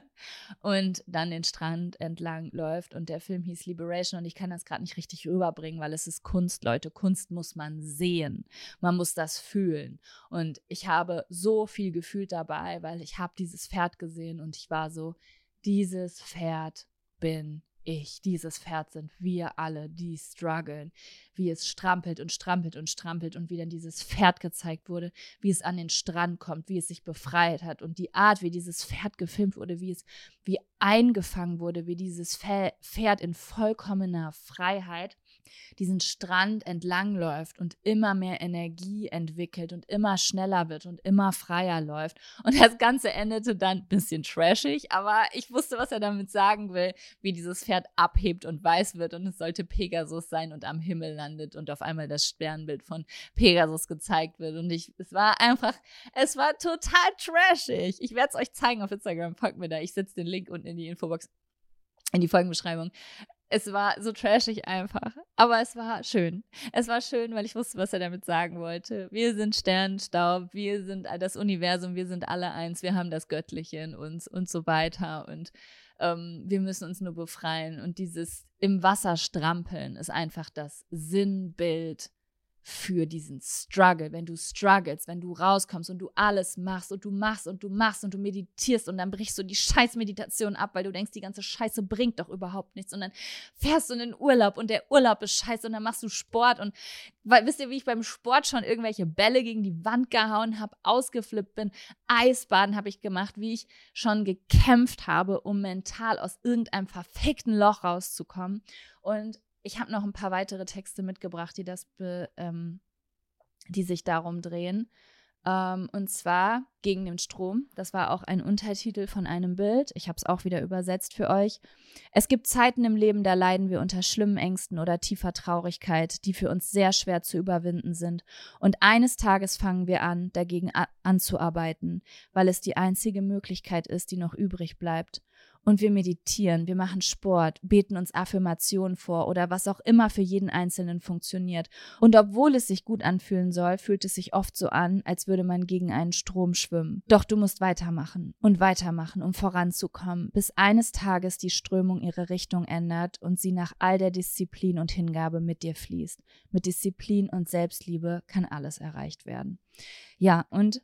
und dann den Strand entlang läuft. Und der Film hieß Liberation und ich kann das gerade nicht richtig rüberbringen, weil es ist Kunst, Leute. Kunst muss man sehen. Man muss das fühlen. Und ich habe so viel gefühlt dabei, weil ich habe dieses Pferd gesehen und ich war so, dieses Pferd bin ich. Dieses Pferd sind wir alle, die strugglen. Wie es strampelt und strampelt und strampelt und wie dann dieses Pferd gezeigt wurde, wie es an den Strand kommt, wie es sich befreit hat und die Art, wie dieses Pferd gefilmt wurde, wie es wie eingefangen wurde, wie dieses Pferd in vollkommener Freiheit diesen Strand entlang läuft und immer mehr Energie entwickelt und immer schneller wird und immer freier läuft. Und das Ganze endete dann ein bisschen trashig, aber ich wusste, was er damit sagen will, wie dieses Pferd abhebt und weiß wird und es sollte Pegasus sein und am Himmel landet und auf einmal das Sternbild von Pegasus gezeigt wird. Und ich, es war einfach, es war total trashig. Ich werde es euch zeigen auf Instagram, folgt mir da. Ich setze den Link unten in die Infobox, in die Folgenbeschreibung. Es war so trashig einfach, aber es war schön. Es war schön, weil ich wusste, was er damit sagen wollte. Wir sind Sternenstaub, wir sind das Universum, wir sind alle eins, wir haben das Göttliche in uns und so weiter und ähm, wir müssen uns nur befreien. Und dieses im Wasser strampeln ist einfach das Sinnbild für diesen Struggle, wenn du struggles, wenn du rauskommst und du alles machst und du machst und du machst und du meditierst und dann brichst du die Scheiß-Meditation ab, weil du denkst, die ganze Scheiße bringt doch überhaupt nichts und dann fährst du in den Urlaub und der Urlaub ist scheiße und dann machst du Sport und weil, wisst ihr, wie ich beim Sport schon irgendwelche Bälle gegen die Wand gehauen habe, ausgeflippt bin, Eisbaden habe ich gemacht, wie ich schon gekämpft habe, um mental aus irgendeinem verfickten Loch rauszukommen. Und ich habe noch ein paar weitere Texte mitgebracht, die das be, ähm, die sich darum drehen. Ähm, und zwar Gegen den Strom. Das war auch ein Untertitel von einem Bild. Ich habe es auch wieder übersetzt für euch. Es gibt Zeiten im Leben, da leiden wir unter schlimmen Ängsten oder tiefer Traurigkeit, die für uns sehr schwer zu überwinden sind. Und eines Tages fangen wir an, dagegen a- anzuarbeiten, weil es die einzige Möglichkeit ist, die noch übrig bleibt. Und wir meditieren, wir machen Sport, beten uns Affirmationen vor oder was auch immer für jeden Einzelnen funktioniert. Und obwohl es sich gut anfühlen soll, fühlt es sich oft so an, als würde man gegen einen Strom schwimmen. Doch du musst weitermachen und weitermachen, um voranzukommen, bis eines Tages die Strömung ihre Richtung ändert und sie nach all der Disziplin und Hingabe mit dir fließt. Mit Disziplin und Selbstliebe kann alles erreicht werden. Ja, und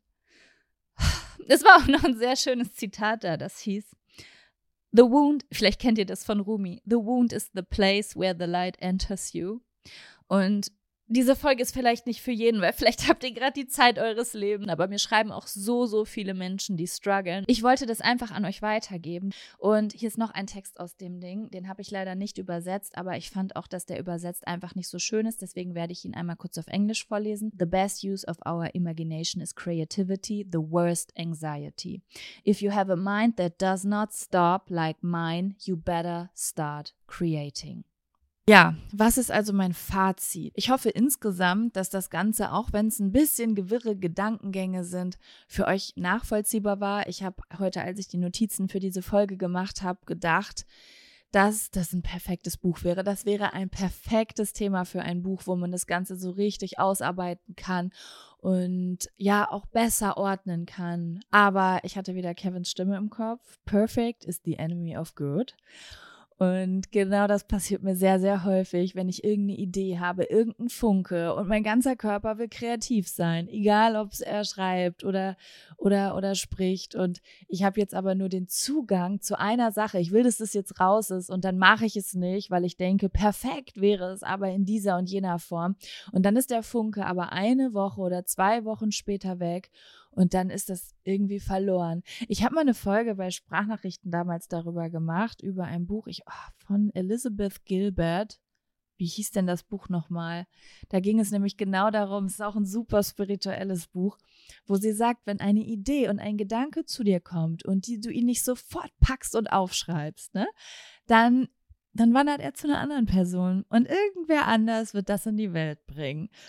es war auch noch ein sehr schönes Zitat da, das hieß: The wound, vielleicht kennt ihr das von Rumi, the wound is the place where the light enters you. Und diese Folge ist vielleicht nicht für jeden, weil vielleicht habt ihr gerade die Zeit eures Lebens, aber mir schreiben auch so, so viele Menschen, die strugglen. Ich wollte das einfach an euch weitergeben. Und hier ist noch ein Text aus dem Ding, den habe ich leider nicht übersetzt, aber ich fand auch, dass der übersetzt einfach nicht so schön ist, deswegen werde ich ihn einmal kurz auf Englisch vorlesen. The best use of our imagination is creativity, the worst anxiety. If you have a mind that does not stop like mine, you better start creating. Ja, was ist also mein Fazit? Ich hoffe insgesamt, dass das Ganze, auch wenn es ein bisschen gewirre Gedankengänge sind, für euch nachvollziehbar war. Ich habe heute, als ich die Notizen für diese Folge gemacht habe, gedacht, dass das ein perfektes Buch wäre. Das wäre ein perfektes Thema für ein Buch, wo man das Ganze so richtig ausarbeiten kann und ja auch besser ordnen kann. Aber ich hatte wieder Kevins Stimme im Kopf. Perfect is the enemy of good. Und genau das passiert mir sehr, sehr häufig, wenn ich irgendeine Idee habe, irgendeinen Funke und mein ganzer Körper will kreativ sein, egal ob es er schreibt oder, oder, oder spricht. Und ich habe jetzt aber nur den Zugang zu einer Sache. Ich will, dass das jetzt raus ist und dann mache ich es nicht, weil ich denke, perfekt wäre es aber in dieser und jener Form. Und dann ist der Funke aber eine Woche oder zwei Wochen später weg. Und dann ist das irgendwie verloren. Ich habe mal eine Folge bei Sprachnachrichten damals darüber gemacht, über ein Buch ich, oh, von Elizabeth Gilbert. Wie hieß denn das Buch nochmal? Da ging es nämlich genau darum, es ist auch ein super spirituelles Buch, wo sie sagt, wenn eine Idee und ein Gedanke zu dir kommt und die, du ihn nicht sofort packst und aufschreibst, ne, dann, dann wandert er zu einer anderen Person und irgendwer anders wird das in die Welt bringen.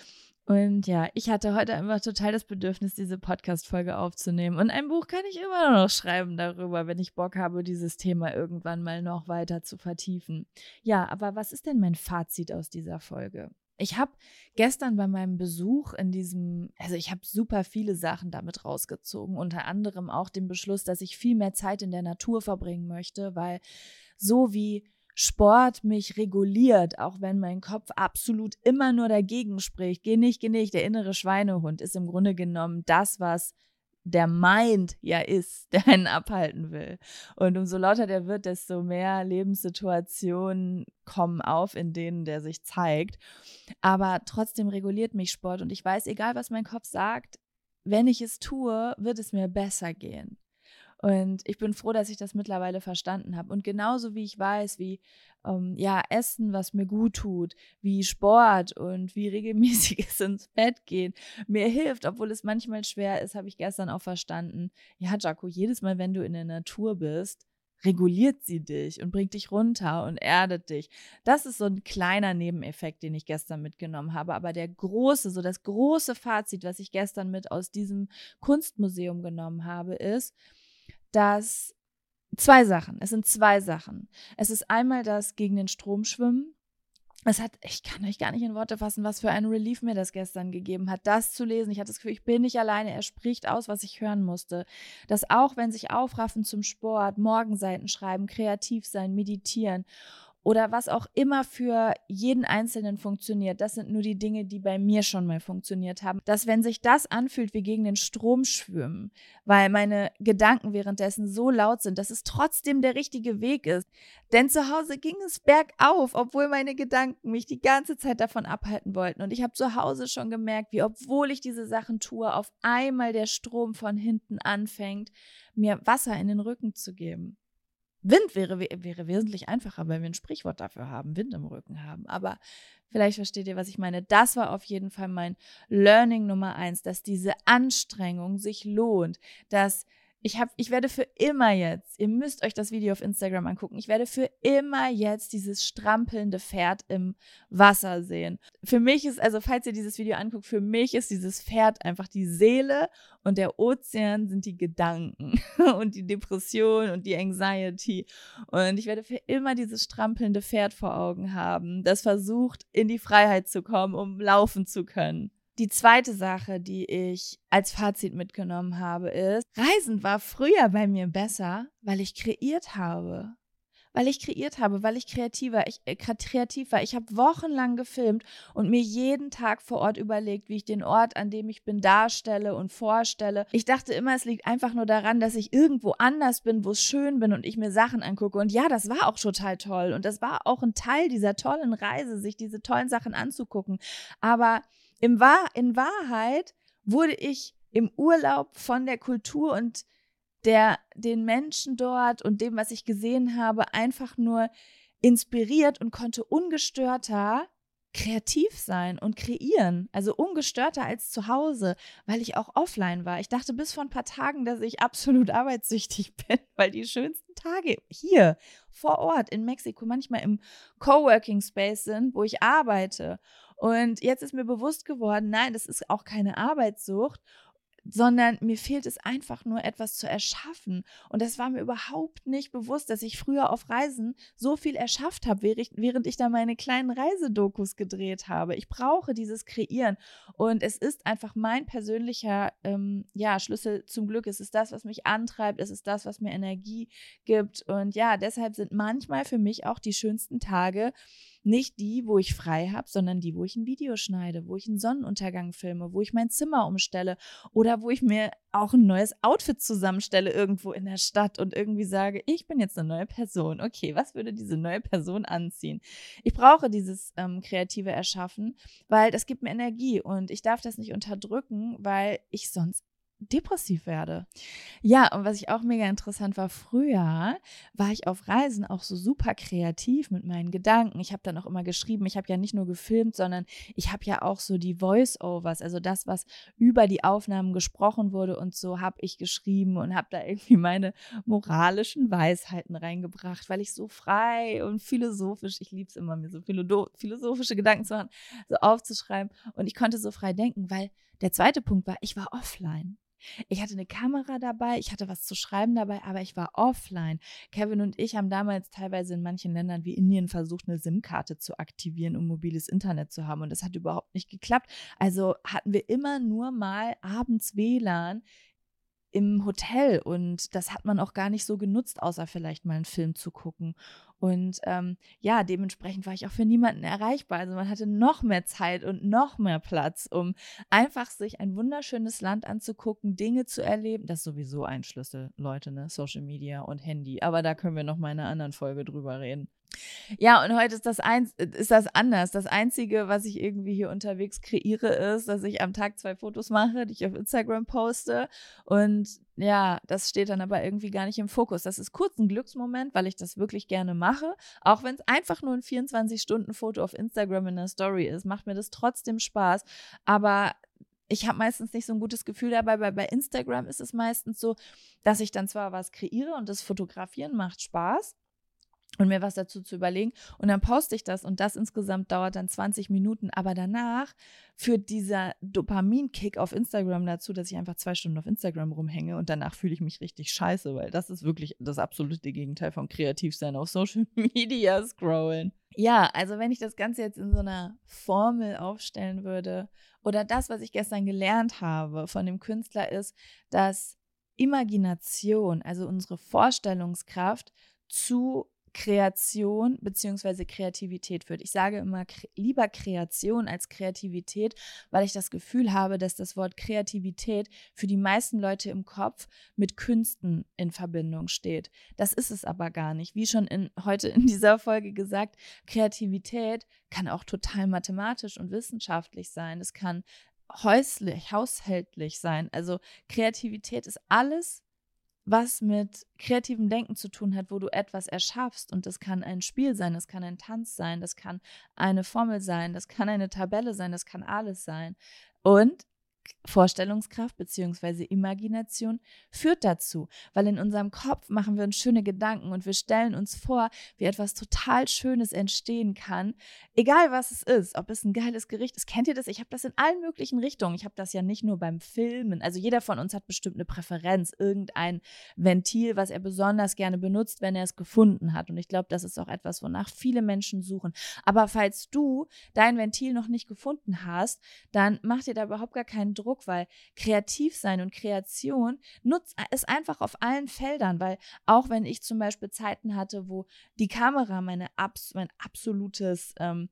Und ja, ich hatte heute einfach total das Bedürfnis, diese Podcast-Folge aufzunehmen. Und ein Buch kann ich immer noch schreiben darüber, wenn ich Bock habe, dieses Thema irgendwann mal noch weiter zu vertiefen. Ja, aber was ist denn mein Fazit aus dieser Folge? Ich habe gestern bei meinem Besuch in diesem, also ich habe super viele Sachen damit rausgezogen, unter anderem auch den Beschluss, dass ich viel mehr Zeit in der Natur verbringen möchte, weil so wie Sport mich reguliert, auch wenn mein Kopf absolut immer nur dagegen spricht, geh nicht, geh nicht, der innere Schweinehund ist im Grunde genommen das, was der Mind ja ist, der einen abhalten will. Und umso lauter der wird, desto mehr Lebenssituationen kommen auf, in denen der sich zeigt. Aber trotzdem reguliert mich Sport und ich weiß, egal was mein Kopf sagt, wenn ich es tue, wird es mir besser gehen. Und ich bin froh, dass ich das mittlerweile verstanden habe. Und genauso wie ich weiß, wie ähm, ja, Essen, was mir gut tut, wie Sport und wie regelmäßiges ins Bett gehen mir hilft, obwohl es manchmal schwer ist, habe ich gestern auch verstanden. Ja, Jaco, jedes Mal, wenn du in der Natur bist, reguliert sie dich und bringt dich runter und erdet dich. Das ist so ein kleiner Nebeneffekt, den ich gestern mitgenommen habe. Aber der große, so das große Fazit, was ich gestern mit aus diesem Kunstmuseum genommen habe, ist, dass zwei Sachen, es sind zwei Sachen. Es ist einmal das gegen den Strom schwimmen. Es hat, ich kann euch gar nicht in Worte fassen, was für einen Relief mir das gestern gegeben hat, das zu lesen. Ich hatte das Gefühl, ich bin nicht alleine, er spricht aus, was ich hören musste. Dass auch, wenn sich aufraffen zum Sport, Morgenseiten schreiben, kreativ sein, meditieren oder was auch immer für jeden Einzelnen funktioniert, das sind nur die Dinge, die bei mir schon mal funktioniert haben. Dass, wenn sich das anfühlt wie gegen den Strom schwimmen, weil meine Gedanken währenddessen so laut sind, dass es trotzdem der richtige Weg ist. Denn zu Hause ging es bergauf, obwohl meine Gedanken mich die ganze Zeit davon abhalten wollten. Und ich habe zu Hause schon gemerkt, wie, obwohl ich diese Sachen tue, auf einmal der Strom von hinten anfängt, mir Wasser in den Rücken zu geben. Wind wäre, wäre wesentlich einfacher, weil wir ein Sprichwort dafür haben, Wind im Rücken haben. Aber vielleicht versteht ihr, was ich meine. Das war auf jeden Fall mein Learning Nummer eins, dass diese Anstrengung sich lohnt, dass ich habe, ich werde für immer jetzt, ihr müsst euch das Video auf Instagram angucken, ich werde für immer jetzt dieses strampelnde Pferd im Wasser sehen. Für mich ist, also falls ihr dieses Video anguckt, für mich ist dieses Pferd einfach die Seele und der Ozean sind die Gedanken und die Depression und die Anxiety. Und ich werde für immer dieses strampelnde Pferd vor Augen haben, das versucht, in die Freiheit zu kommen, um laufen zu können. Die zweite Sache, die ich als Fazit mitgenommen habe, ist, Reisen war früher bei mir besser, weil ich kreiert habe. Weil ich kreiert habe, weil ich kreativ war. Ich, äh, kreativ war. Ich habe wochenlang gefilmt und mir jeden Tag vor Ort überlegt, wie ich den Ort, an dem ich bin, darstelle und vorstelle. Ich dachte immer, es liegt einfach nur daran, dass ich irgendwo anders bin, wo es schön bin und ich mir Sachen angucke. Und ja, das war auch total toll. Und das war auch ein Teil dieser tollen Reise, sich diese tollen Sachen anzugucken. Aber Im Wahr, in Wahrheit wurde ich im Urlaub von der Kultur und der, den Menschen dort und dem, was ich gesehen habe, einfach nur inspiriert und konnte ungestörter kreativ sein und kreieren. Also ungestörter als zu Hause, weil ich auch offline war. Ich dachte bis vor ein paar Tagen, dass ich absolut arbeitssüchtig bin, weil die schönsten Tage hier vor Ort in Mexiko manchmal im Coworking Space sind, wo ich arbeite. Und jetzt ist mir bewusst geworden, nein, das ist auch keine Arbeitssucht, sondern mir fehlt es einfach nur, etwas zu erschaffen. Und das war mir überhaupt nicht bewusst, dass ich früher auf Reisen so viel erschafft habe, während ich da meine kleinen Reisedokus gedreht habe. Ich brauche dieses Kreieren. Und es ist einfach mein persönlicher ähm, ja, Schlüssel zum Glück. Es ist das, was mich antreibt. Es ist das, was mir Energie gibt. Und ja, deshalb sind manchmal für mich auch die schönsten Tage nicht die, wo ich frei habe, sondern die, wo ich ein Video schneide, wo ich einen Sonnenuntergang filme, wo ich mein Zimmer umstelle oder wo ich mir auch ein neues Outfit zusammenstelle irgendwo in der Stadt und irgendwie sage, ich bin jetzt eine neue Person. Okay, was würde diese neue Person anziehen? Ich brauche dieses ähm, kreative Erschaffen, weil das gibt mir Energie und ich darf das nicht unterdrücken, weil ich sonst depressiv werde. Ja, und was ich auch mega interessant war, früher war ich auf Reisen auch so super kreativ mit meinen Gedanken. Ich habe dann auch immer geschrieben, ich habe ja nicht nur gefilmt, sondern ich habe ja auch so die Voice-Overs, also das, was über die Aufnahmen gesprochen wurde und so habe ich geschrieben und habe da irgendwie meine moralischen Weisheiten reingebracht, weil ich so frei und philosophisch, ich liebe es immer, mir so philosophische Gedanken zu machen, so aufzuschreiben und ich konnte so frei denken, weil der zweite Punkt war, ich war offline. Ich hatte eine Kamera dabei, ich hatte was zu schreiben dabei, aber ich war offline. Kevin und ich haben damals teilweise in manchen Ländern wie Indien versucht, eine SIM-Karte zu aktivieren, um mobiles Internet zu haben. Und das hat überhaupt nicht geklappt. Also hatten wir immer nur mal abends W L A N im Hotel und das hat man auch gar nicht so genutzt, außer vielleicht mal einen Film zu gucken. Und ähm, ja, dementsprechend war ich auch für niemanden erreichbar. Also man hatte noch mehr Zeit und noch mehr Platz, um einfach sich ein wunderschönes Land anzugucken, Dinge zu erleben. Das ist sowieso ein Schlüssel, Leute, ne? Social Media und Handy. Aber da können wir noch mal in einer anderen Folge drüber reden. Ja, und heute ist das, eins, ist das anders. Das Einzige, was ich irgendwie hier unterwegs kreiere, ist, dass ich am Tag zwei Fotos mache, die ich auf Instagram poste. Und ja, das steht dann aber irgendwie gar nicht im Fokus. Das ist kurz ein Glücksmoment, weil ich das wirklich gerne mache. Auch wenn es einfach nur ein vierundzwanzig-Stunden-Foto auf Instagram in der Story ist, macht mir das trotzdem Spaß. Aber ich habe meistens nicht so ein gutes Gefühl dabei, weil bei Instagram ist es meistens so, dass ich dann zwar was kreiere und das Fotografieren macht Spaß, und mir was dazu zu überlegen. Und dann poste ich das und das insgesamt dauert dann zwanzig Minuten. Aber danach führt dieser Dopamin-Kick auf Instagram dazu, dass ich einfach zwei Stunden auf Instagram rumhänge und danach fühle ich mich richtig scheiße, weil das ist wirklich das absolute Gegenteil von Kreativsein auf Social Media scrollen. Ja, also wenn ich das Ganze jetzt in so einer Formel aufstellen würde oder das, was ich gestern gelernt habe von dem Künstler ist, dass Imagination, also unsere Vorstellungskraft zu Kreation bzw. Kreativität führt. Ich sage immer kre- lieber Kreation als Kreativität, weil ich das Gefühl habe, dass das Wort Kreativität für die meisten Leute im Kopf mit Künsten in Verbindung steht. Das ist es aber gar nicht. Wie schon in, heute in dieser Folge gesagt, Kreativität kann auch total mathematisch und wissenschaftlich sein. Es kann häuslich, haushältlich sein. Also Kreativität ist alles, was mit kreativem Denken zu tun hat, wo du etwas erschaffst. Und das kann ein Spiel sein, das kann ein Tanz sein, das kann eine Formel sein, das kann eine Tabelle sein, das kann alles sein. Und Vorstellungskraft bzw. Imagination führt dazu, weil in unserem Kopf machen wir uns schöne Gedanken und wir stellen uns vor, wie etwas total Schönes entstehen kann, egal was es ist, ob es ein geiles Gericht ist. Kennt ihr das? Ich habe das in allen möglichen Richtungen. Ich habe das ja nicht nur beim Filmen. Also jeder von uns hat bestimmt eine Präferenz, irgendein Ventil, was er besonders gerne benutzt, wenn er es gefunden hat. Und ich glaube, das ist auch etwas, wonach viele Menschen suchen. Aber falls du dein Ventil noch nicht gefunden hast, dann mach dir da überhaupt gar keinen Druck, weil kreativ sein und Kreation nutzt es einfach auf allen Feldern, weil auch wenn ich zum Beispiel Zeiten hatte, wo die Kamera meine abs- mein absolutes ähm,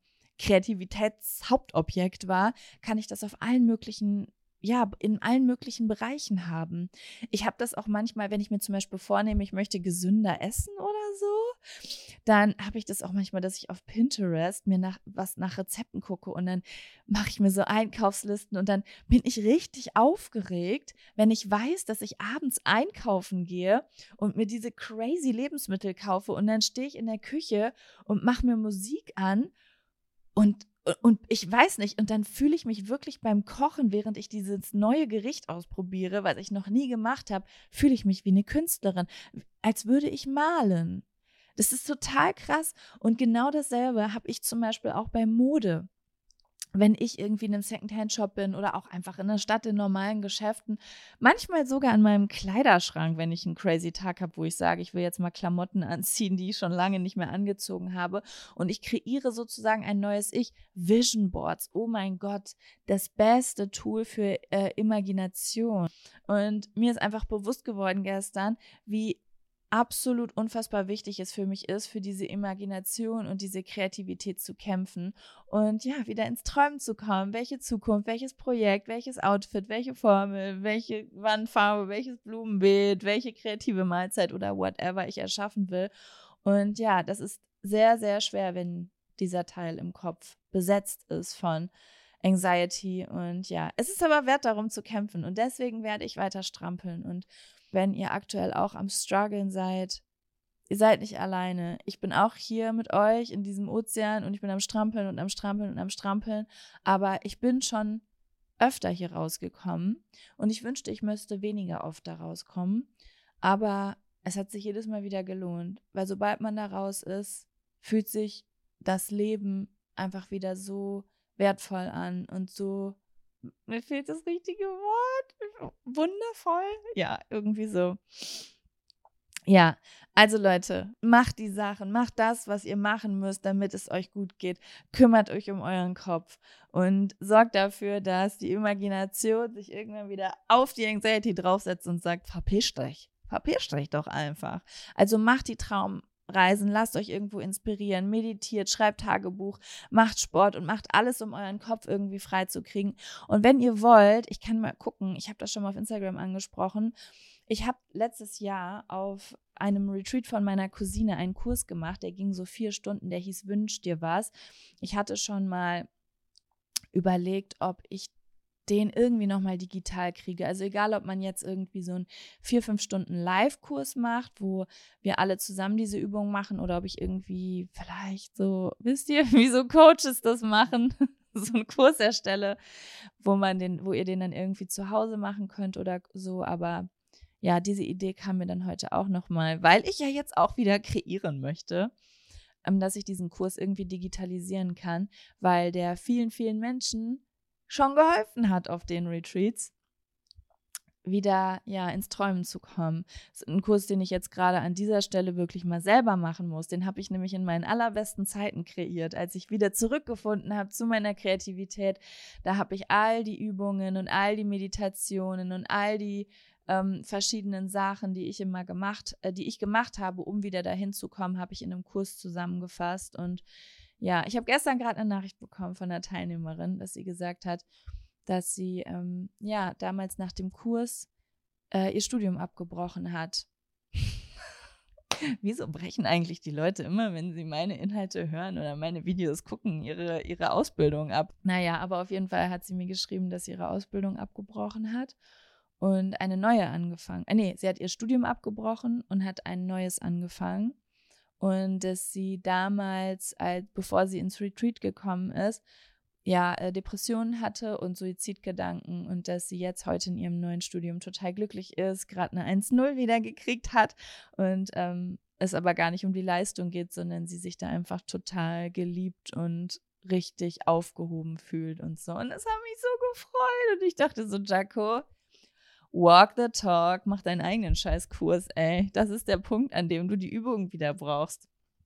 Kreativitätshauptobjekt war, kann ich das auf allen möglichen ja, in allen möglichen Bereichen haben. Ich habe das auch manchmal, wenn ich mir zum Beispiel vornehme, ich möchte gesünder essen oder so, dann habe ich das auch manchmal, dass ich auf Pinterest mir nach, was nach Rezepten gucke und dann mache ich mir so Einkaufslisten und dann bin ich richtig aufgeregt, wenn ich weiß, dass ich abends einkaufen gehe und mir diese crazy Lebensmittel kaufe und dann stehe ich in der Küche und mache mir Musik an und Und ich weiß nicht, und dann fühle ich mich wirklich beim Kochen, während ich dieses neue Gericht ausprobiere, was ich noch nie gemacht habe, fühle ich mich wie eine Künstlerin, als würde ich malen. Das ist total krass. Und genau dasselbe habe ich zum Beispiel auch bei Mode. Wenn ich irgendwie in einem Secondhand-Shop bin oder auch einfach in der Stadt in normalen Geschäften, manchmal sogar an meinem Kleiderschrank, wenn ich einen crazy Tag habe, wo ich sage, ich will jetzt mal Klamotten anziehen, die ich schon lange nicht mehr angezogen habe und ich kreiere sozusagen ein neues Ich. Vision Boards, oh mein Gott, das beste Tool für äh, Imagination. Und mir ist einfach bewusst geworden gestern, wie absolut unfassbar wichtig es für mich ist, für diese Imagination und diese Kreativität zu kämpfen und ja, wieder ins Träumen zu kommen. Welche Zukunft, welches Projekt, welches Outfit, welche Formel, welche Wandfarbe, welches Blumenbeet, welche kreative Mahlzeit oder whatever ich erschaffen will. Und ja, das ist sehr, sehr schwer, wenn dieser Teil im Kopf besetzt ist von Anxiety. Und ja, es ist aber wert, darum zu kämpfen. Und deswegen werde ich weiter strampeln. Und wenn ihr aktuell auch am Struggeln seid, ihr seid nicht alleine. Ich bin auch hier mit euch in diesem Ozean und ich bin am Strampeln und am Strampeln und am Strampeln. Aber ich bin schon öfter hier rausgekommen und ich wünschte, ich müsste weniger oft da rauskommen. Aber es hat sich jedes Mal wieder gelohnt, weil sobald man da raus ist, fühlt sich das Leben einfach wieder so wertvoll an und so, mir fehlt das richtige Wort, wundervoll. Ja, irgendwie so. Ja, also Leute, macht die Sachen, macht das, was ihr machen müsst, damit es euch gut geht. Kümmert euch um euren Kopf und sorgt dafür, dass die Imagination sich irgendwann wieder auf die Anxiety draufsetzt und sagt, verpisst euch, verpisst euch doch einfach. Also macht die Traumreisen, lasst euch irgendwo inspirieren, meditiert, schreibt Tagebuch, macht Sport und macht alles, um euren Kopf irgendwie frei zu kriegen. Und wenn ihr wollt, ich kann mal gucken, ich habe das schon mal auf Instagram angesprochen, ich habe letztes Jahr auf einem Retreat von meiner Cousine einen Kurs gemacht, der ging so vier Stunden, der hieß Wünsch dir was. Ich hatte schon mal überlegt, ob ich den irgendwie nochmal digital kriege. Also egal, ob man jetzt irgendwie so einen vier, fünf Stunden Live-Kurs macht, wo wir alle zusammen diese Übung machen oder ob ich irgendwie vielleicht so, wisst ihr, wie so Coaches das machen, so einen Kurs erstelle, wo man den, wo ihr den dann irgendwie zu Hause machen könnt oder so, aber ja, diese Idee kam mir dann heute auch nochmal, weil ich ja jetzt auch wieder kreieren möchte, ähm, dass ich diesen Kurs irgendwie digitalisieren kann, weil der vielen, vielen Menschen schon geholfen hat auf den Retreats, wieder ja ins Träumen zu kommen. Das ist ein Kurs, den ich jetzt gerade an dieser Stelle wirklich mal selber machen muss. Den habe ich nämlich in meinen allerbesten Zeiten kreiert, als ich wieder zurückgefunden habe zu meiner Kreativität. Da habe ich all die Übungen und all die Meditationen und all die ähm, verschiedenen Sachen, die ich immer gemacht, äh, die ich gemacht habe, um wieder dahin zu kommen, habe ich in einem Kurs zusammengefasst. Und ja, ich habe gestern gerade eine Nachricht bekommen von einer Teilnehmerin, dass sie gesagt hat, dass sie ähm, ja damals nach dem Kurs äh, ihr Studium abgebrochen hat. Wieso brechen eigentlich die Leute immer, wenn sie meine Inhalte hören oder meine Videos gucken, ihre, ihre Ausbildung ab? Naja, aber auf jeden Fall hat sie mir geschrieben, dass sie ihre Ausbildung abgebrochen hat und eine neue angefangen. Äh, nee, sie hat ihr Studium abgebrochen und hat ein neues angefangen. Und dass sie damals, als, bevor sie ins Retreat gekommen ist, ja, äh, Depressionen hatte und Suizidgedanken und dass sie jetzt heute in ihrem neuen Studium total glücklich ist, gerade eine eins null wieder gekriegt hat und ähm, es aber gar nicht um die Leistung geht, sondern sie sich da einfach total geliebt und richtig aufgehoben fühlt und so. Und das hat mich so gefreut und ich dachte so, Jaco, walk the talk, mach deinen eigenen Scheißkurs, ey. Das ist der Punkt, an dem du die Übung wieder brauchst.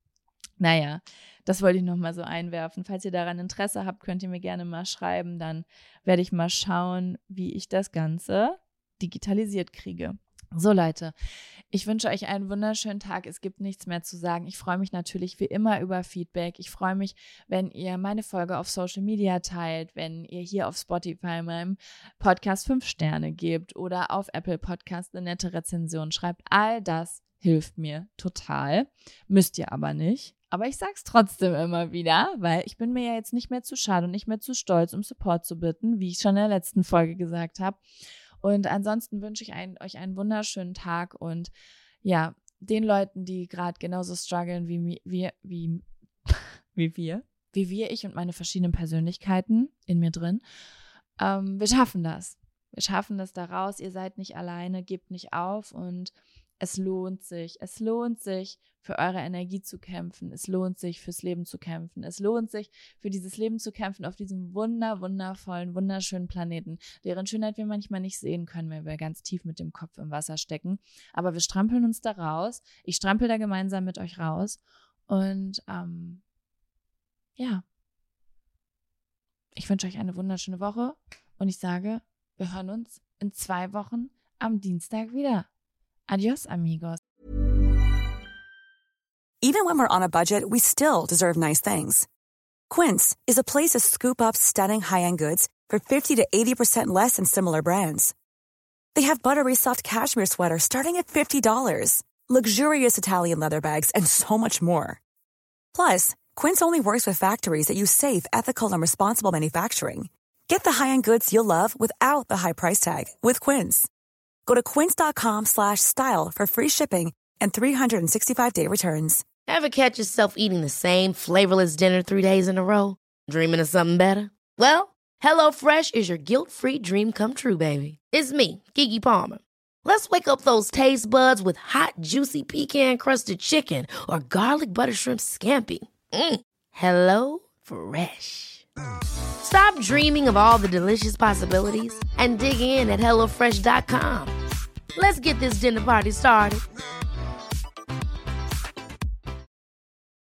Naja, das wollte ich nochmal so einwerfen. Falls ihr daran Interesse habt, könnt ihr mir gerne mal schreiben. Dann werde ich mal schauen, wie ich das Ganze digitalisiert kriege. So Leute, ich wünsche euch einen wunderschönen Tag. Es gibt nichts mehr zu sagen. Ich freue mich natürlich wie immer über Feedback. Ich freue mich, wenn ihr meine Folge auf Social Media teilt, wenn ihr hier auf Spotify meinem Podcast fünf Sterne gebt oder auf Apple Podcast eine nette Rezension schreibt. All das hilft mir total. Müsst ihr aber nicht. Aber ich sag's trotzdem immer wieder, weil ich bin mir ja jetzt nicht mehr zu schade und nicht mehr zu stolz, um Support zu bitten, wie ich schon in der letzten Folge gesagt habe. Und ansonsten wünsche ich ein, euch einen wunderschönen Tag und ja, den Leuten, die gerade genauso strugglen wie wir, wie, wie wir, wie wir, ich und meine verschiedenen Persönlichkeiten in mir drin, ähm, wir schaffen das. Wir schaffen das da raus. Ihr seid nicht alleine, gebt nicht auf und es lohnt sich. Es lohnt sich, für eure Energie zu kämpfen. Es lohnt sich, fürs Leben zu kämpfen. Es lohnt sich, für dieses Leben zu kämpfen auf diesem wunder, wundervollen, wunderschönen Planeten, deren Schönheit wir manchmal nicht sehen können, wenn wir ganz tief mit dem Kopf im Wasser stecken. Aber wir strampeln uns da raus. Ich strampel da gemeinsam mit euch raus. Und ähm, ja, ich wünsche euch eine wunderschöne Woche. Und ich sage, wir hören uns in zwei Wochen am Dienstag wieder. Adios, amigos. Even when we're on a budget, we still deserve nice things. Quince is a place to scoop up stunning high-end goods for fifty to eighty percent less than similar brands. They have buttery soft cashmere sweaters starting at fifty dollars, luxurious Italian leather bags, and so much more. Plus, Quince only works with factories that use safe, ethical, and responsible manufacturing. Get the high-end goods you'll love without the high price tag with Quince. Go to quince.com slash style for free shipping and three sixty-five day returns. Ever catch yourself eating the same flavorless dinner three days in a row? Dreaming of something better? Well, HelloFresh is your guilt-free dream come true, baby. It's me, Keke Palmer. Let's wake up those taste buds with hot, juicy pecan-crusted chicken or garlic butter shrimp scampi. Mm. Hello Fresh. Stop dreaming of all the delicious possibilities and dig in at HelloFresh dot com. Let's get this dinner party started.